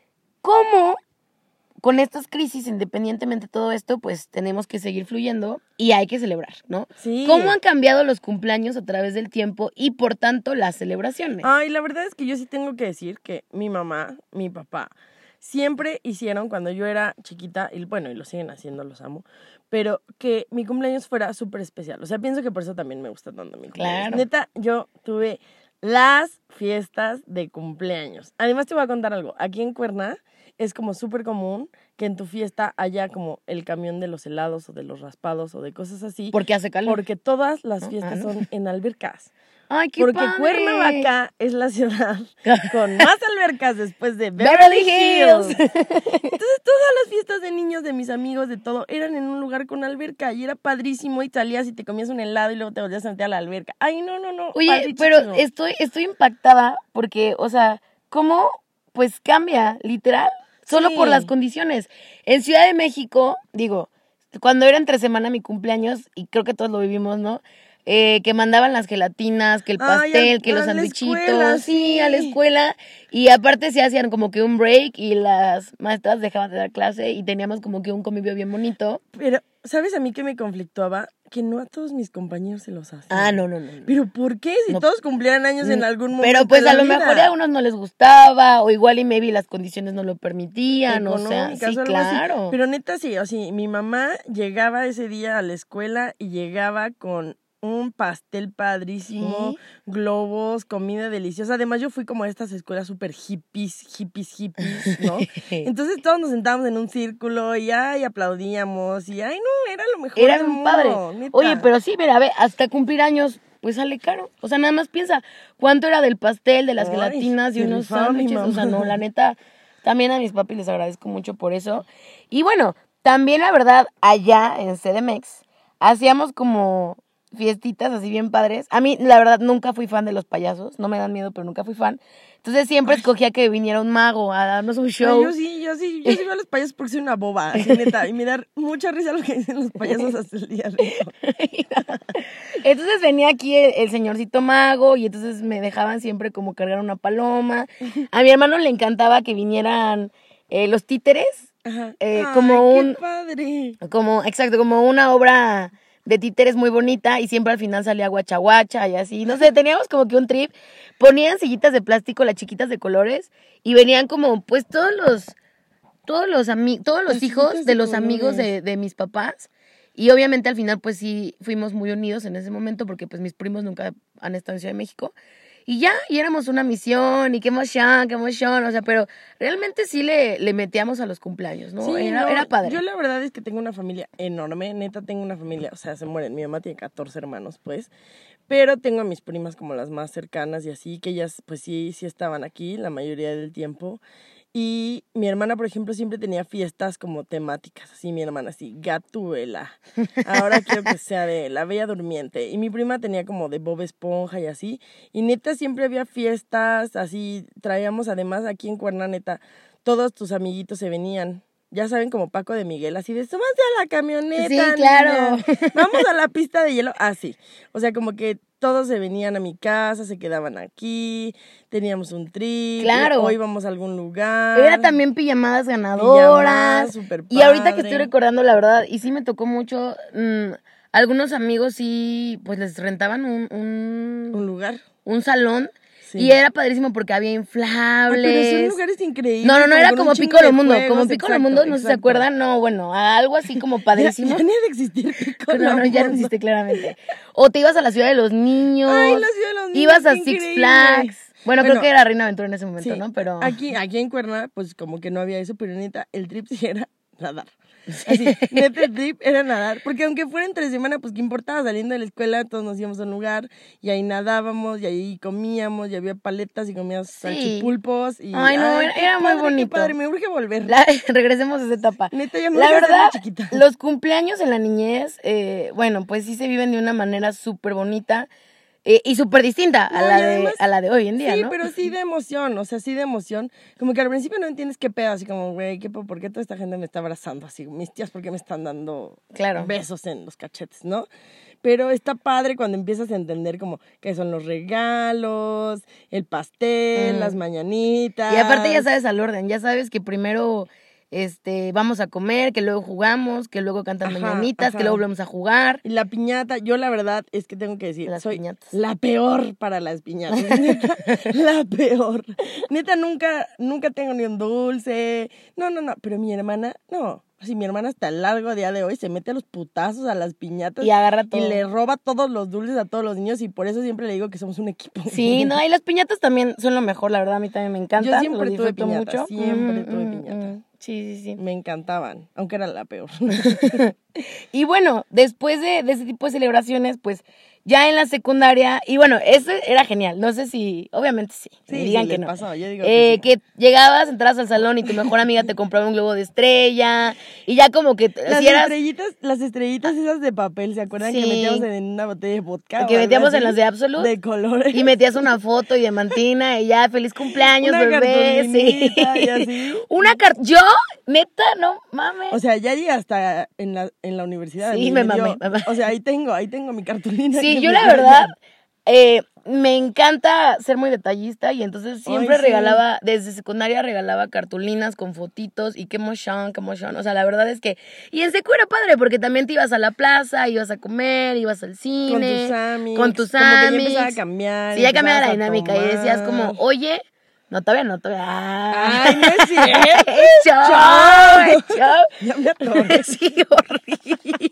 ¿cómo con estas crisis, independientemente de todo esto, pues tenemos que seguir fluyendo y hay que celebrar, ¿no? Sí. ¿Cómo han cambiado los cumpleaños a través del tiempo y por tanto las celebraciones? Ay, la verdad es que yo sí tengo que decir que mi mamá, mi papá, siempre hicieron cuando yo era chiquita, y bueno, y lo siguen haciendo, los amo, pero que mi cumpleaños fuera súper especial. O sea, pienso que por eso también me gusta tanto mi cumpleaños. Claro. Neta, yo tuve las fiestas de cumpleaños. Además, te voy a contar algo. Aquí en Cuerna es como súper común que en tu fiesta haya como el camión de los helados o de los raspados o de cosas así. Porque hace calor. Porque todas las Ah, fiestas ah, ¿no? son en albercas. Ay, qué Porque padre. Cuernavaca es la ciudad con más albercas después de Beverly Beverly Hills. Hills. Entonces todas las fiestas de niños, de mis amigos, de todo, eran en un lugar con alberca y era padrísimo y salías y te comías un helado y luego te volvías a meter a la alberca. Ay, no, no, no. Oye, padrísimo. pero estoy, estoy impactada porque, o sea, ¿cómo pues cambia, literal? Solo Sí. por las condiciones. En Ciudad de México, digo, cuando era entre semana mi cumpleaños, y creo que todos lo vivimos, ¿no? Eh, que mandaban las gelatinas, que el Ay, pastel, al- que los a la sandwichitos, escuela, sí, sí. a la escuela. Y aparte se hacían como que un break y las maestras dejaban de dar clase y teníamos como que un convivio bien bonito. Pero, ¿sabes a mí qué me conflictuaba? Que no a todos mis compañeros se los hacían. Ah, no, no, no. no. ¿Pero por qué? Si No. todos cumplieran años en algún momento Pero pues de la a lo vida. mejor a unos no les gustaba, o igual y maybe las condiciones no lo permitían, o sea, Económicas sí, o algo así. claro. Pero neta sí, o sea, mi mamá llegaba ese día a la escuela y llegaba con un pastel padrísimo, Sí. globos, comida deliciosa. Además, yo fui como a estas escuelas súper hippies, hippies, hippies, ¿no? Entonces todos nos sentábamos en un círculo y ay, aplaudíamos y ay, no, era lo mejor Era del un mundo, padre. neta. Oye, pero sí, mira, ve, hasta cumplir años, pues sale caro. O sea, nada más piensa, ¿cuánto era del pastel, de las Ay, gelatinas y se unos rifaba mi sándwiches? O sea, mamá. no, la neta, también a mis papis les agradezco mucho por eso. Y bueno, también la verdad, allá en C D M X, hacíamos como fiestitas así bien padres. A mí, la verdad, nunca fui fan de los payasos. No me dan miedo, pero nunca fui fan. Entonces siempre escogía que viniera un mago a darnos un Ay, show. yo sí, yo sí, yo sí veo a los payasos porque soy una boba, así neta, y me da mucha risa lo que dicen los payasos hasta el día de hoy. Entonces venía aquí el, el señorcito mago y entonces me dejaban siempre como cargar una paloma. A mi hermano le encantaba que vinieran eh, los títeres, Ajá. eh, Ay, como qué un, padre. como, exacto, como una obra de títeres muy bonita y siempre al final salía guacha guacha y así, no sé, teníamos como que un trip, ponían sillitas de plástico, las chiquitas de colores y venían como pues todos los, todos los amigos, todos los Las hijos sillitas de de los amigos de, colores. de mis papás y obviamente al final pues sí fuimos muy unidos en ese momento porque pues mis primos nunca han estado en Ciudad de México. Y ya, y éramos una misión, y qué emoción, qué emoción, o sea, pero realmente sí le, le metíamos a los cumpleaños, ¿no? Sí, era, no, era padre. Yo la verdad es que tengo una familia enorme, neta tengo una familia, o sea, se mueren, mi mamá tiene catorce hermanos, pues, pero tengo a mis primas como las más cercanas y así, que ellas pues sí, sí estaban aquí la mayoría del tiempo. Y mi hermana, por ejemplo, siempre tenía fiestas como temáticas, así mi hermana, así, Gatúbela. Ahora quiero que sea de La Bella Durmiente. Y mi prima tenía como de Bob Esponja y así. Y neta siempre había fiestas, así, traíamos además aquí en Cuerna, neta, todos tus amiguitos se venían. Ya saben, como Paco de Miguel, así de, súbanse a la camioneta. Sí, claro. Niña. Vamos a la pista de hielo, así. O sea, como que todos se venían a mi casa, se quedaban aquí, teníamos un trip, Claro. o íbamos a algún lugar. Era también pijamadas ganadoras. Pijamadas, súper Y ahorita que padre. estoy recordando, la verdad, y sí me tocó mucho, mmm, algunos amigos sí, pues les rentaban un, un, Un lugar. un salón. Sí. Y era padrísimo porque había inflables. Ay, pero son lugares increíbles. No, no, no, era como Pico de Mundo. Juegos, Como Pico de exacto, Mundo, no sé si se exacto. acuerdan. No, bueno, algo así como padrísimo. Ya, ya ni ha de existir Pico de No, no, ya no Mundo. existe claramente. O te ibas a la Ciudad de los Niños. Ay, la Ciudad de los Niños, Ibas a qué Six increíble. Flags. Bueno, Bueno, creo que era Reina Aventura en ese momento, Sí, ¿no? Pero aquí, aquí en Cuerna, pues como que no había eso, pero neta, el trip sí era nadar. Así, neta, el trip era nadar, porque aunque fuera entre semana, pues qué importaba, saliendo de la escuela, todos nos íbamos a un lugar, y ahí nadábamos, y ahí comíamos, y había paletas, y comíamos salchipulpos, y... Ay, no, era- qué era muy padre, bonito. Qué padre, me urge volver. la- regresemos a esa etapa. Neta, ya me La urge hacerme verdad, chiquita. los cumpleaños en la niñez, eh, bueno, pues sí se viven de una manera súper bonita eh, y súper distinta a, No, la y de, además- a la de hoy en día, Sí, ¿no? pero sí de emoción, o sea, sí de emoción. Como que al principio no entiendes qué pedo, así como, güey, ¿qué, po- ¿por qué toda esta gente me está abrazando así? Mis tías, ¿por qué me están dando Claro. besos en los cachetes, no? Pero está padre cuando empiezas a entender como qué son los regalos, el pastel, Mm. las mañanitas. Y aparte ya sabes al orden, ya sabes que primero este vamos a comer, que luego jugamos, que luego cantan Ajá, mañanitas, ajá. que luego volvemos a jugar. Y la piñata, yo la verdad es que tengo que decir, Las soy piñatas. la peor para las piñatas, neta, la peor. Neta, nunca, nunca tengo ni un dulce, no, no, no, pero mi hermana, no, así mi hermana hasta el largo día de hoy se mete a los putazos a las piñatas Y agarra todo. y le roba todos los dulces a todos los niños y por eso siempre le digo que somos un equipo. Sí, no, y las piñatas también son lo mejor, la verdad, a mí también me encantan. Yo siempre los tuve disfruto piñata, mucho. siempre Mm, tuve mm, piñata. mm. Sí, sí, sí. Me encantaban, aunque era la peor. Y bueno, después de, de ese tipo de celebraciones, pues ya en la secundaria, y bueno, eso era genial, no sé si, obviamente sí, Sí, y digan sí, que les no. pasó, yo digo Eh, que sí. que llegabas, entrabas al salón y tu mejor amiga te compraba un globo de estrella, y ya como que Las si eras, estrellitas, las estrellitas esas de papel, ¿se acuerdan Sí. que metíamos en una botella de vodka? que o algo metíamos en así? las de Absolute, De colores. y metías una foto y diamantina, y ya, feliz cumpleaños, Una bebé, sí. cartulinita y así. Una carta, yo, neta, no mames. O sea, ya llegué hasta en la, en la universidad. Sí, a mí me dio- mamé, me mamé. O sea, ahí tengo, ahí tengo mi cartulina. Sí, que yo me la dio verdad ella. eh, me encanta ser muy detallista y entonces siempre Ay, sí. regalaba, desde secundaria regalaba cartulinas con fotitos y qué emoción, qué emoción. O sea, la verdad es que, y en secu era padre porque también te ibas a la plaza, ibas a comer, ibas al cine. Con tus amigos. Con tus Como que ya amigos. empezaba a cambiar. Sí, ya cambiaba la empezabas a dinámica y decías como, tomar. oye, no, todavía no, todavía. Ay, no es cierto. ¡Chao! ¡Chao! Ya me atoré. Sí, horrible.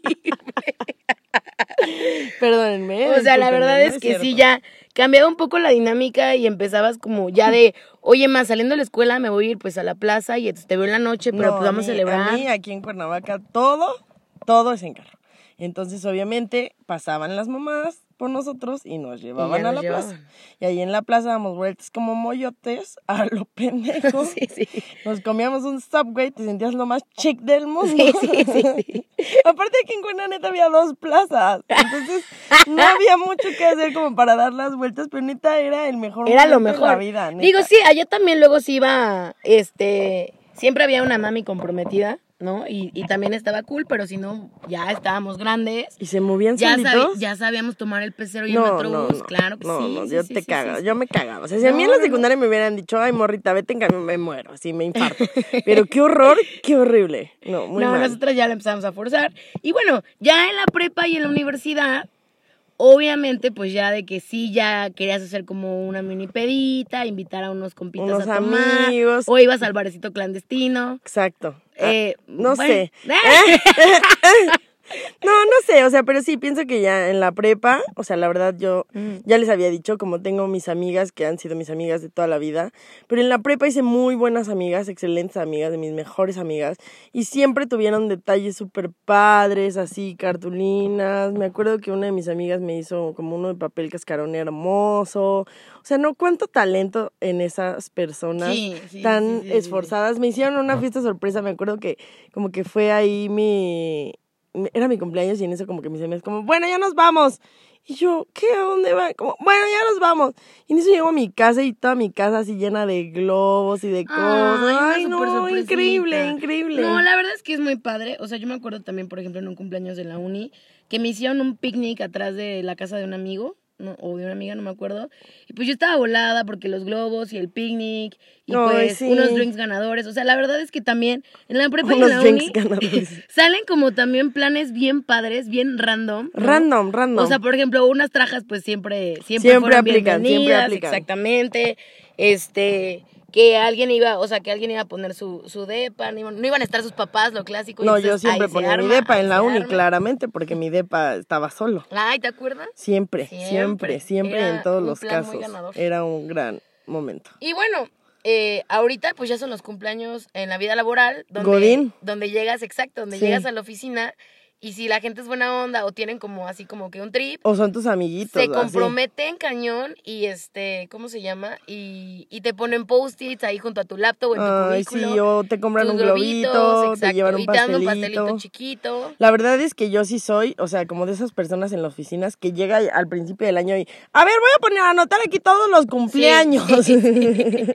Perdónenme. O sea, la discúlpenme, verdad no es que sí, cierto. ya cambiaba un poco la dinámica y empezabas como ya de, oye, más saliendo de la escuela me voy a ir pues a la plaza y entonces te veo en la noche, pero No, pues vamos a, mí- celebrar. A mí aquí en Cuernavaca todo, todo es en carro. Entonces, obviamente, pasaban las mamás por nosotros y nos llevaban ya a nos la plaza. llevaban. Y ahí en la plaza damos vueltas como moyotes a lo pendejo. Sí, sí. Nos comíamos un Subway, te sentías lo más chic del mundo. Sí, sí, sí, sí. Aparte aquí en Cuernavaca neta había dos plazas. Entonces, no había mucho que hacer como para dar las vueltas, pero neta era el mejor Era lo momento de la mejor. vida, neta. Digo, sí, allá también luego sí iba, este, siempre había una mami comprometida. ¿no? Y, y también estaba cool, pero si no, ya estábamos grandes. ¿Y se movían ya solitos? Sabi- ya sabíamos tomar el pecero y no, el metrobús, no, no, claro que no, sí. No, sí, yo sí, te sí, cago, sí, sí. yo me cagaba. O sea, si no, a mí en la no, secundaria no. me hubieran dicho, ay, morrita, vete en camión, me muero, así me infarto. Pero qué horror, qué horrible. No, muy no, mal. nosotros ya la empezamos a forzar. Y bueno, ya en la prepa y en la universidad, obviamente, pues ya de que sí, ya querías hacer como una mini pedita, invitar a unos compitas Unos a tomar. amigos. O ibas al barecito clandestino. Exacto. Eh, Ah, no bueno. sé. No, no sé, o sea, pero sí, pienso que ya en la prepa, o sea, la verdad yo Mm. ya les había dicho, como tengo mis amigas que han sido mis amigas de toda la vida, pero en la prepa hice muy buenas amigas, excelentes amigas, de mis mejores amigas, y siempre tuvieron detalles súper padres, así, cartulinas. Me acuerdo que una de mis amigas me hizo como uno de papel cascarón hermoso. O sea, no, cuánto talento en esas personas Sí, sí, tan sí, sí, sí, esforzadas. Me hicieron una fiesta sorpresa, me acuerdo que como que fue ahí mi... Era mi cumpleaños y en eso como que mis amigas como, bueno, ya nos vamos. Y yo, ¿qué? ¿A dónde va? Como, bueno, ya nos vamos. Y en eso llego a mi casa y toda mi casa así llena de globos y de cosas. Ay, una Ay, súper no, sorpresita. increíble, increíble. No, la verdad es que es muy padre. O sea, yo me acuerdo también, por ejemplo, en un cumpleaños de la uni, que me hicieron un picnic atrás de la casa de un amigo, ¿no? O de una amiga, no me acuerdo. Y pues yo estaba volada porque los globos y el picnic y Ay, pues sí. unos drinks ganadores. O sea, la verdad es que también en la prepa y en Unos la drinks uni ganadores. salen como también planes bien padres, bien random, ¿no? Random, random. O sea, por ejemplo, unas trajas pues siempre siempre, Siempre fueron aplican, siempre bienvenidas, aplican. exactamente. Este, que alguien iba, o sea, que alguien iba a poner su, su depa, no iban, no iban a estar sus papás, lo clásico. y No, yo entonces siempre ahí se ponía mi arma, depa ahí en la se uni, arma. claramente, porque mi depa estaba solo. Ay, ¿te acuerdas? Siempre, siempre, siempre, Era en todos un los plan muy casos. ganador. Era un gran momento. Y bueno, eh, ahorita pues ya son los cumpleaños en la vida laboral, donde, Godín. donde llegas, exacto, donde Sí. llegas a la oficina y si la gente es buena onda o tienen como así como que un trip, O son tus amiguitos. se así. comprometen cañón y este, ¿cómo se llama? Y, y te ponen post-its ahí junto a tu laptop o en tu Ay, cubículo. sí, o te compran tus un globitos, globito, exacto, te llevan un y te dan un pastelito. pastelito chiquito. La verdad es que yo sí soy, o sea, como de esas personas en las oficinas que llega al principio del año y, a ver, voy a poner a anotar aquí todos los cumpleaños. Sí, sí,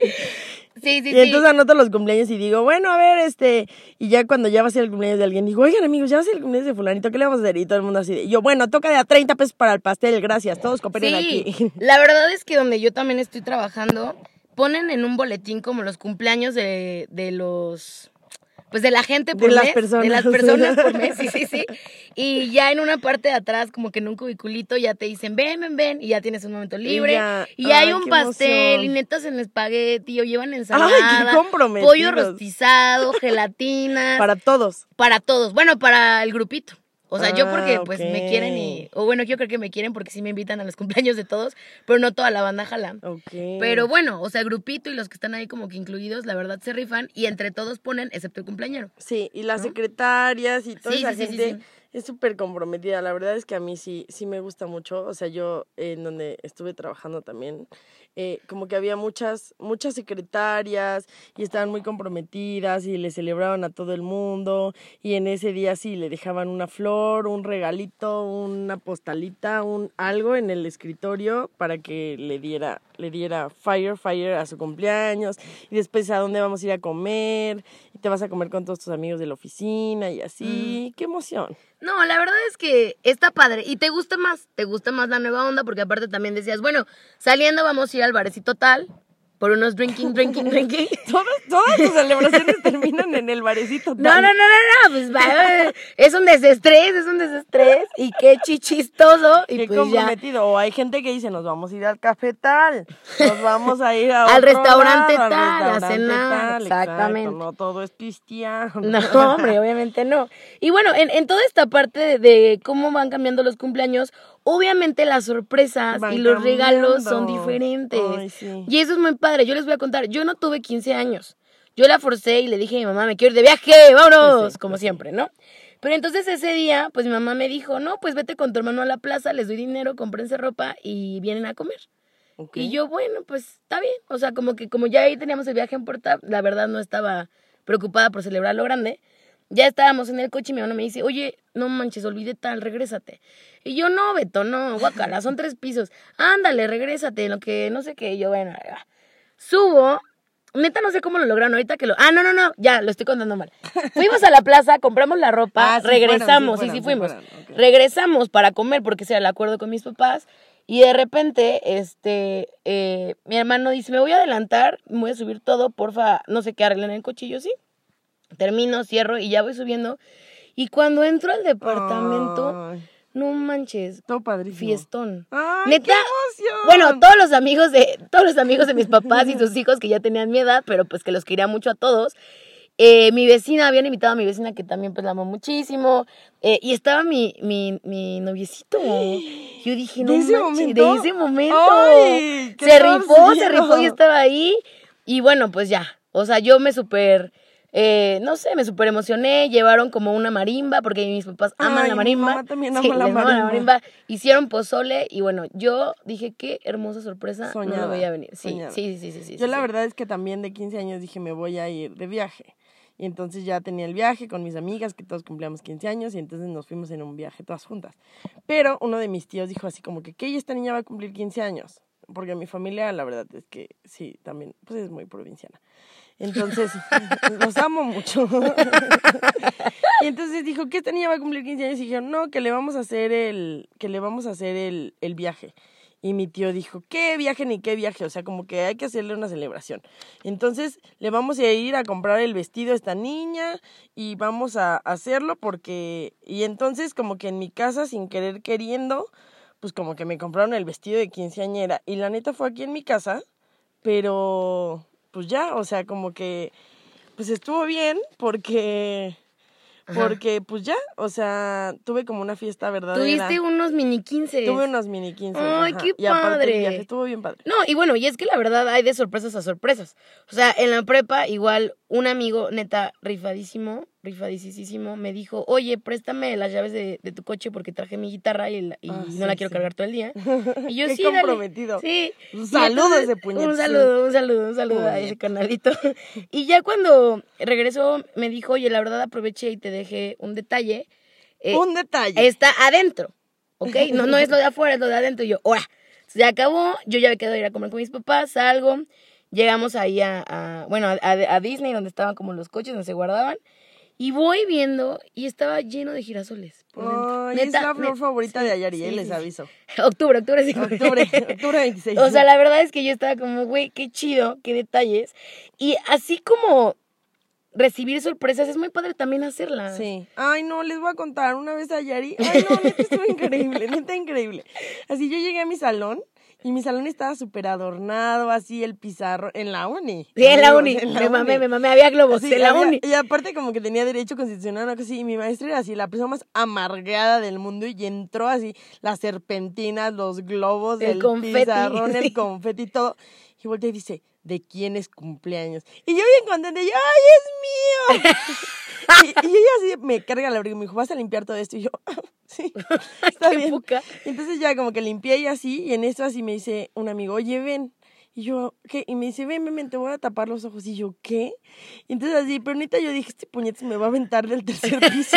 sí. sí, Y entonces anoto los cumpleaños y digo, bueno, a ver, este, y ya cuando ya va a ser el cumpleaños de alguien, digo, oigan amigos, ya va a ser el cumpleaños de fulanito, ¿qué le vamos a hacer? Y todo el mundo así de, y yo, bueno, toca de a treinta pesos para el pastel, gracias, todos cooperen Sí, aquí. la verdad es que donde yo también estoy trabajando, ponen en un boletín como los cumpleaños de, de los... Pues de la gente por De las mes, personas. de las personas por mes, sí, sí, sí. Y ya en una parte de atrás, como que en un cubiculito, ya te dicen, ven, ven, ven, y ya tienes un momento libre. ya, Y ay, hay un qué pastel, emoción. y netas en espagueti, o llevan ensalada, Ay, qué comprometidos. pollo rostizado, gelatinas. Para todos. Para todos, bueno, para el grupito. O sea, yo Ah, porque pues ok. me quieren y... O bueno, yo creo que me quieren porque sí me invitan a los cumpleaños de todos, pero no toda la banda jala. Ok. Pero bueno, o sea, el grupito y los que están ahí como que incluidos, la verdad se rifan y entre todos ponen, excepto el cumpleañero. Sí, y las ¿no? secretarias y toda Sí, esa sí, sí, sí, gente sí. es súper comprometida. La verdad es que a mí sí, sí me gusta mucho. O sea, yo eh, en donde estuve trabajando también, eh, como que había muchas, muchas secretarias y estaban muy comprometidas y le celebraban a todo el mundo. Y en ese día sí le dejaban una flor, un regalito, una postalita, un algo en el escritorio para que le diera, le diera fire, fire a su cumpleaños. Y después a dónde vamos a ir a comer. Y te vas a comer con todos tus amigos de la oficina y así. ¡Qué emoción! No, la verdad es que está padre. Y te gusta más, te gusta más la nueva onda, porque aparte también decías, bueno, saliendo vamos a ir al barecito tal, por unos drinking, drinking, drinking. Todas, todas tus celebraciones terminan en el barecito. No, no, no, no, no, pues va, es un desestrés, es un desestrés. Y qué chichistoso. Y Qué pues ya. comprometido. O hay gente que dice, nos vamos a ir al café tal, nos vamos a ir a Al otro restaurante lado, al tal, a restaurante cenar, tal, exactamente. exacto, no todo es pistear. No, hombre, obviamente no. Y bueno, en, en toda esta parte de, de cómo van cambiando los cumpleaños, obviamente las sorpresas Van y los regalos son cambiando. diferentes. Ay, sí. Y eso es muy padre. Yo les voy a contar, yo no tuve quince años. Yo la forcé y le dije a mi mamá, me quiero ir de viaje, vámonos, Sí, sí, como sí. siempre, ¿no? Pero entonces ese día, pues mi mamá me dijo, no, pues vete con tu hermano a la plaza, les doy dinero, cómprense ropa y vienen a comer. Ok. Y yo, bueno, pues está bien. O sea, como que como ya ahí teníamos el viaje en puerta, la verdad no estaba preocupada por celebrar lo grande. Ya estábamos en el coche y mi mamá me dice, oye, no manches, olvidé tal, regrésate. Y yo, no, Beto, no, guacala, son tres pisos. Ándale, regrésate, lo que no sé qué. Y yo, bueno, ahí va. Subo neta no sé cómo lo lograron ahorita que lo... Ah, no, no, no, ya, lo estoy contando mal. Fuimos a la plaza, compramos la ropa, Ah, sí regresamos, fueron, sí, sí sí, fueron, fuimos. sí fueron, ok. Regresamos para comer porque ese era el acuerdo con mis papás. Y de repente, este, eh, mi hermano dice, me voy a adelantar, me voy a subir todo, porfa, no sé qué, arreglen el cochillo, sí. Termino, cierro y ya voy subiendo. Y cuando entro al departamento, Ay, no manches, todo padrísimo. fiestón. ¡Ay, Neta, qué emoción! bueno, todos los amigos de, todos los amigos de mis papás y sus hijos que ya tenían mi edad, pero pues que los quería mucho a todos. Eh, mi vecina, habían invitado a mi vecina que también pues la amo muchísimo. Eh, y estaba mi, mi, mi noviecito. Yo dije, no ¿De ese manches, momento? de ese momento. ¡Ay! ¿Qué Se estabas rifó, se haciendo? rifó y estaba ahí. Y bueno, pues ya. O sea, yo me súper, eh, no sé, me súper emocioné. Llevaron como una marimba, porque mis papás aman Ay, la mi marimba. mamá también Sí, ama la les mama la marimba. marimba. Hicieron pozole y bueno, yo dije, qué hermosa sorpresa. No Soñada, lo veía venir. Sí, soñada. sí, sí, sí, sí. Yo sí, la sí. verdad es que también de quince años dije, me voy a ir de viaje. Y entonces ya tenía el viaje con mis amigas, que todos cumplíamos quince años, y entonces nos fuimos en un viaje todas juntas. Pero uno de mis tíos dijo así como que, ¿qué? Esta niña va a cumplir quince años. Porque mi familia, la verdad es que sí, también, pues es muy provinciana. Entonces, los amo mucho. Y entonces dijo que esta niña va a cumplir quince años y dijeron, no, que le vamos a hacer el, que le vamos a hacer el, el viaje. Y mi tío dijo, ¿qué viaje ni qué viaje? O sea, como que hay que hacerle una celebración. Entonces, le vamos a ir a comprar el vestido a esta niña y vamos a hacerlo porque... Y entonces, como que en mi casa, sin querer queriendo, pues como que me compraron el vestido de quinceañera. Y la neta fue aquí en mi casa, pero pues ya, o sea, como que pues estuvo bien porque... Ajá. Porque pues ya, o sea, tuve como una fiesta verdadera. Tuviste unos mini quince. Tuve unos mini quince. Ay, ajá. qué Y aparte padre. el viaje estuvo bien padre. No, y bueno, y es que la verdad hay de sorpresas a sorpresas. O sea, en la prepa, igual, un amigo, neta, rifadísimo, rifadísimo, me dijo, oye, préstame las llaves de, de tu coche porque traje mi guitarra y, la- y Ah, no sí, la quiero sí. cargar todo el día. Y yo Qué sí, dale. comprometido. Sí. Un Y saludo entonces, ese puñet. Un saludo, un saludo, un saludo a ese canalito. Y ya cuando regresó, me dijo, oye, la verdad aproveché y te dejé un detalle. Eh, Un detalle. Está adentro, ¿ok? No, no es lo de afuera, es lo de adentro. Y yo, ¡ora! Se acabó, yo ya me quedo a ir a comer con mis papás, salgo, llegamos ahí a, a bueno, a, a Disney, donde estaban como los coches, donde se guardaban, y voy viendo, y estaba lleno de girasoles por dentro. Ay, Neta, es la flor net- favorita sí, de Ayari, sí, eh, sí, les sí. aviso. Octubre, octubre, sí. Octubre, octubre veintiséis. O sea, la verdad es que yo estaba como, güey, qué chido, qué detalles. Y así como recibir sorpresas, es muy padre también hacerlas. Sí. Ay, no, les voy a contar. Una vez a Ayari. Ay, no, neta estuvo increíble, neta increíble. Así yo llegué a mi salón y mi salón estaba súper adornado, así el pizarro en la uni. Sí, en la uni. Amigos, en la me uni. mamé, me mamé. Había globos Sí, en la había- uni. Y aparte como que tenía derecho constitucional, una cosa así, y mi maestra era así, la persona más amargada del mundo, y entró así, las serpentinas, los globos, El el, confeti, pizarrón, sí. el confeti y todo, y voltea y dice, ¿de quién es cumpleaños? Y yo bien contenta, y yo, ¡ay, es mío! y, y ella así me carga la briga, me dijo, ¿vas a limpiar todo esto? Y yo, sí, está Qué bien. poca. Entonces ya como que limpié y así, y en eso así me dice un amigo, oye, ven. Y yo, ¿qué? Y me dice, ven, ven, ven, te voy a tapar los ojos. Y yo, ¿qué? Y entonces así, pero neta yo dije, este puñete me va a aventar del tercer piso.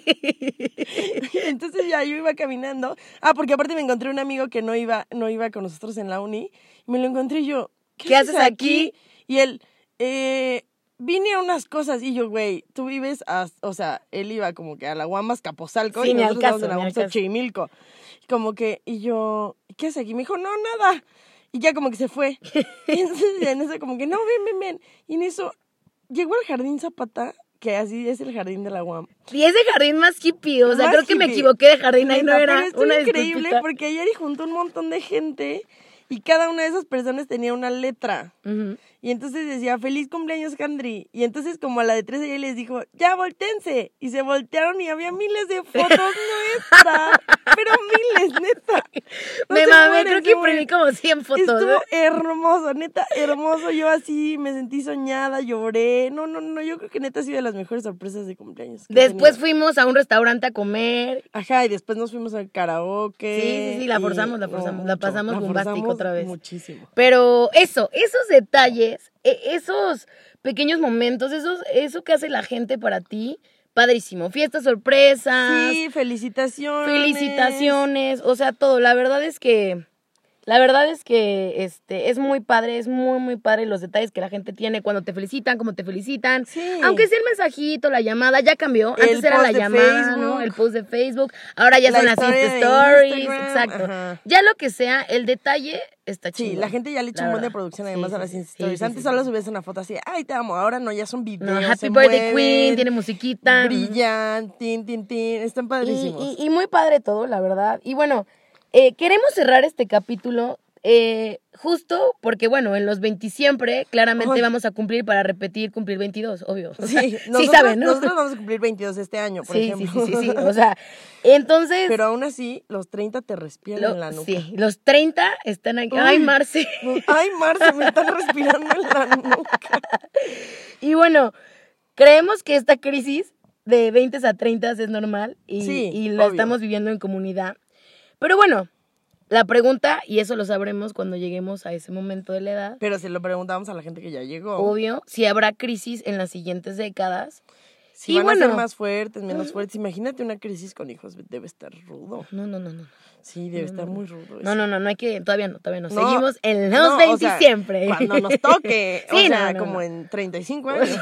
Y entonces ya yo iba caminando. Ah, porque aparte me encontré un amigo que no iba, no iba con nosotros en la uni. Y me lo encontré y yo, ¿qué, ¿Qué haces aquí? Y él, eh, vine a unas cosas. Y yo, güey, tú vives, a, o sea, él iba como que a la Guamas, Capozalco. Sí, y ni al nosotros caso, estábamos en la ni al Guamas, caso. Xochimilco. Como que, y yo, ¿qué haces aquí? Me dijo, no, nada. Y ya como que se fue. Y entonces ya en eso como que, no, ven, ven, ven. Y en eso llegó al Jardín Zapata, que así es el jardín de la U A M. Y ese jardín más hippie, o sea, Más creo que me hippie. equivoqué de jardín, ahí no Neta, era pero estuvo una increíble disculpita. porque ayer juntó un montón de gente y cada una de esas personas tenía una letra. Ujú. Y entonces decía, feliz cumpleaños, Jandri. Y entonces como a la de tres ella les dijo, ya, voltéense. Y se voltearon y había miles de fotos nuestras. Pero miles, neta. No Me se mamé, mueren, creo se que mueren. imprimí como cien fotos. Estuvo ¿eh? hermoso, neta, hermoso. Yo así me sentí soñada, lloré. No, no, no, yo creo que neta ha sido de las mejores sorpresas de cumpleaños que he Después tenido. fuimos a un restaurante a comer. Ajá, y después nos fuimos al karaoke. Sí, sí, sí, la y- forzamos, la no, forzamos, la mucho, pasamos la bombástico forzamos otra vez. Muchísimo. Pero eso, esos detalles, e- esos pequeños momentos, esos, eso que hace la gente para ti, padrísimo. Fiestas sorpresas, Sí, felicitaciones. felicitaciones, o sea, todo. La verdad es que La verdad es que este es muy padre, es muy, muy padre los detalles que la gente tiene cuando te felicitan, cómo te felicitan. Sí. Aunque sea el mensajito, la llamada, ya cambió. Antes El era post la de llamada, Facebook. ¿no? El post de Facebook. Ahora ya La son las historia Insta de Stories. Instagram, Exacto. ajá. Ya lo que sea, el detalle está chido. Sí, la gente ya le echa un buen de producción además Sí, a las sí, Insta sí, Stories. sí, Antes sí, solo sí. subías una foto así, ay, te amo. Ahora no, ya son videos. No, Happy se Birthday Queen, mueven, tiene musiquita. brillan, tin, tin, tin. Están Y, padrísimos. y, y muy padre todo, la verdad. Y bueno, eh, queremos cerrar este capítulo eh, justo porque, bueno, en los veinte siempre, claramente Ay. vamos a cumplir para repetir, cumplir veintidós, obvio. Sí, sí nosotros, saben, ¿no? nosotros vamos a cumplir veintidós este año, por sí, ejemplo. sí, sí, sí, sí. O sea, entonces... Pero aún así, los treinta te respiran lo- en la nuca. sí, los treinta están aquí. Uy. Ay, Marce. No, ay, Marce, me están respirando en la nuca. Y bueno, creemos que esta crisis de veinte a treinta es normal y, Sí, y la obvio. estamos viviendo en comunidad. Pero bueno, la pregunta, y eso lo sabremos cuando lleguemos a ese momento de la edad, Pero se lo preguntamos a la gente que ya llegó. obvio, si habrá crisis en las siguientes décadas. Si y van bueno, a ser más fuertes, menos fuertes. Imagínate una crisis con hijos, debe estar rudo. no, no, no, no. Sí, debe estar muy rudo. No, eso. no, no, no hay que, todavía no, todavía no. No, Seguimos en los no, veinte o sea, siempre. Cuando nos toque. Sí, o sea, no, no, como no. en treinta y cinco años.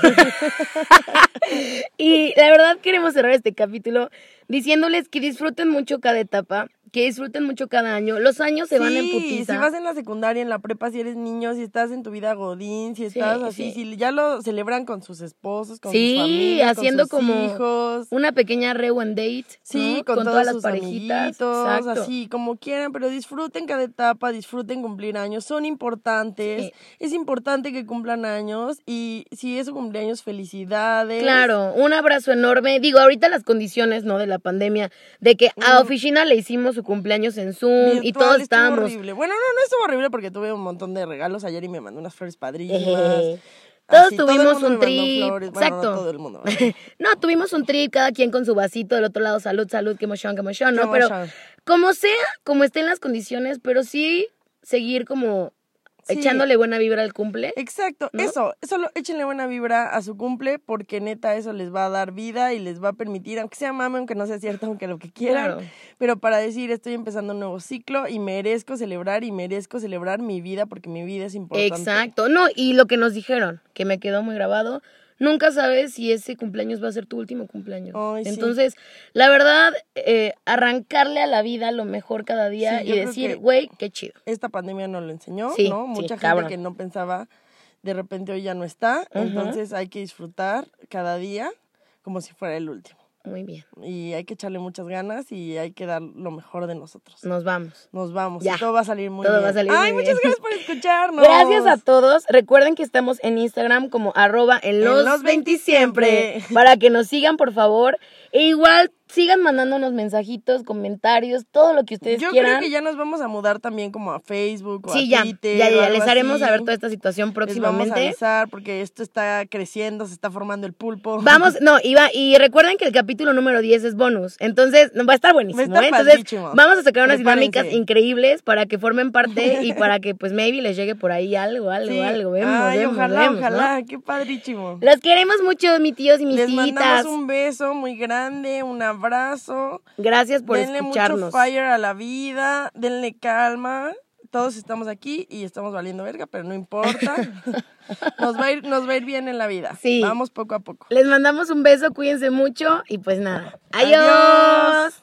Y la verdad queremos cerrar este capítulo diciéndoles que disfruten mucho cada etapa, que disfruten mucho cada año. Los años se van en Sí, putiza. si vas en la secundaria, en la prepa, si eres niño, si estás en tu vida godín, si estás Sí, así, sí. si ya lo celebran con sus esposos, con Sí, sus familias, haciendo con sus como hijos. Una pequeña rewind date, Sí, ¿no? con, todos todas las sus parejitas. amiguitos, Exacto. así como quieran, pero disfruten cada etapa, disfruten cumplir años, son importantes, Sí. es importante que cumplan años y si es su cumpleaños, felicidades. Claro, un abrazo enorme. Digo, ahorita las condiciones, ¿no? De la pandemia, de que a Mm. Oficina le hicimos su cumpleaños en Zoom Virtual, y todos estuvo estábamos... horrible. Bueno, no, no estuvo horrible porque tuve un montón de regalos ayer y me mandó unas flores padrísimas. Eh, todos Así, todo el tuvimos mundo un me mandó trip, flores. Bueno, exacto. no todo el mundo. ¿verdad? No, tuvimos un trip, cada quien con su vasito, del otro lado, salud, salud, qué emoción, qué emoción, ¿no? Qué Pero emoción. como sea, como estén las condiciones, pero sí seguir como Sí. echándole buena vibra al cumple. Exacto, ¿no? eso, solo échenle buena vibra a su cumple porque neta eso les va a dar vida y les va a permitir, aunque sea mame, aunque no sea cierto, aunque lo que quieran, Claro. pero para decir estoy empezando un nuevo ciclo y merezco celebrar y merezco celebrar mi vida porque mi vida es importante. Exacto, no, y lo que nos dijeron, que me quedó muy grabado, nunca sabes si ese cumpleaños va a ser tu último cumpleaños. Ay, sí. Entonces, la verdad, eh, arrancarle a la vida lo mejor cada día Sí, y yo creo decir, que- güey, qué chido. Esta pandemia nos lo enseñó, Sí, ¿no? sí, Mucha gente cabrón. que no pensaba, de repente hoy ya no está, Ujú. entonces hay que disfrutar cada día como si fuera el último. Muy bien, Y hay que echarle muchas ganas y hay que dar lo mejor de nosotros. nos vamos. Nos vamos. Ya. Y todo va a salir muy Todo bien. va a salir Ay, muy muchas bien. gracias por escucharnos. Gracias a todos. Recuerden que estamos en Instagram como arroba en los, los veinte veinte siempre. siempre. Para que nos sigan, por favor. E igual sigan mandándonos mensajitos, comentarios, todo lo que ustedes Yo quieran. creo que ya nos vamos a mudar también como a Facebook o Sí, a ya, Twitter. ya, o ya, algo les haremos así. saber toda esta situación Les vamos a próximamente. avisar porque esto está creciendo, se está formando el pulpo. Vamos, no, y, va, y recuerden que el capítulo número diez es bonus, entonces va a estar buenísimo, Va a estar ¿eh? Entonces padrísimo. vamos a sacar unas Prepárense. dinámicas increíbles para que formen parte y para que pues maybe les llegue por ahí algo, algo, Sí. algo, vemos, Ay, vemos, ojalá, vemos, ¿no? ojalá. Qué padrísimo. Los queremos mucho, mis tíos y mis Les titas. mandamos un beso muy grande, un abrazo. Gracias por Denle escucharnos. mucho fire a la vida, denle calma. Todos estamos aquí y estamos valiendo verga, pero no importa. Nos va a ir, nos va a ir bien en la vida. Sí. Vamos poco a poco. Les mandamos un beso, cuídense mucho y pues nada. Adiós. Adiós.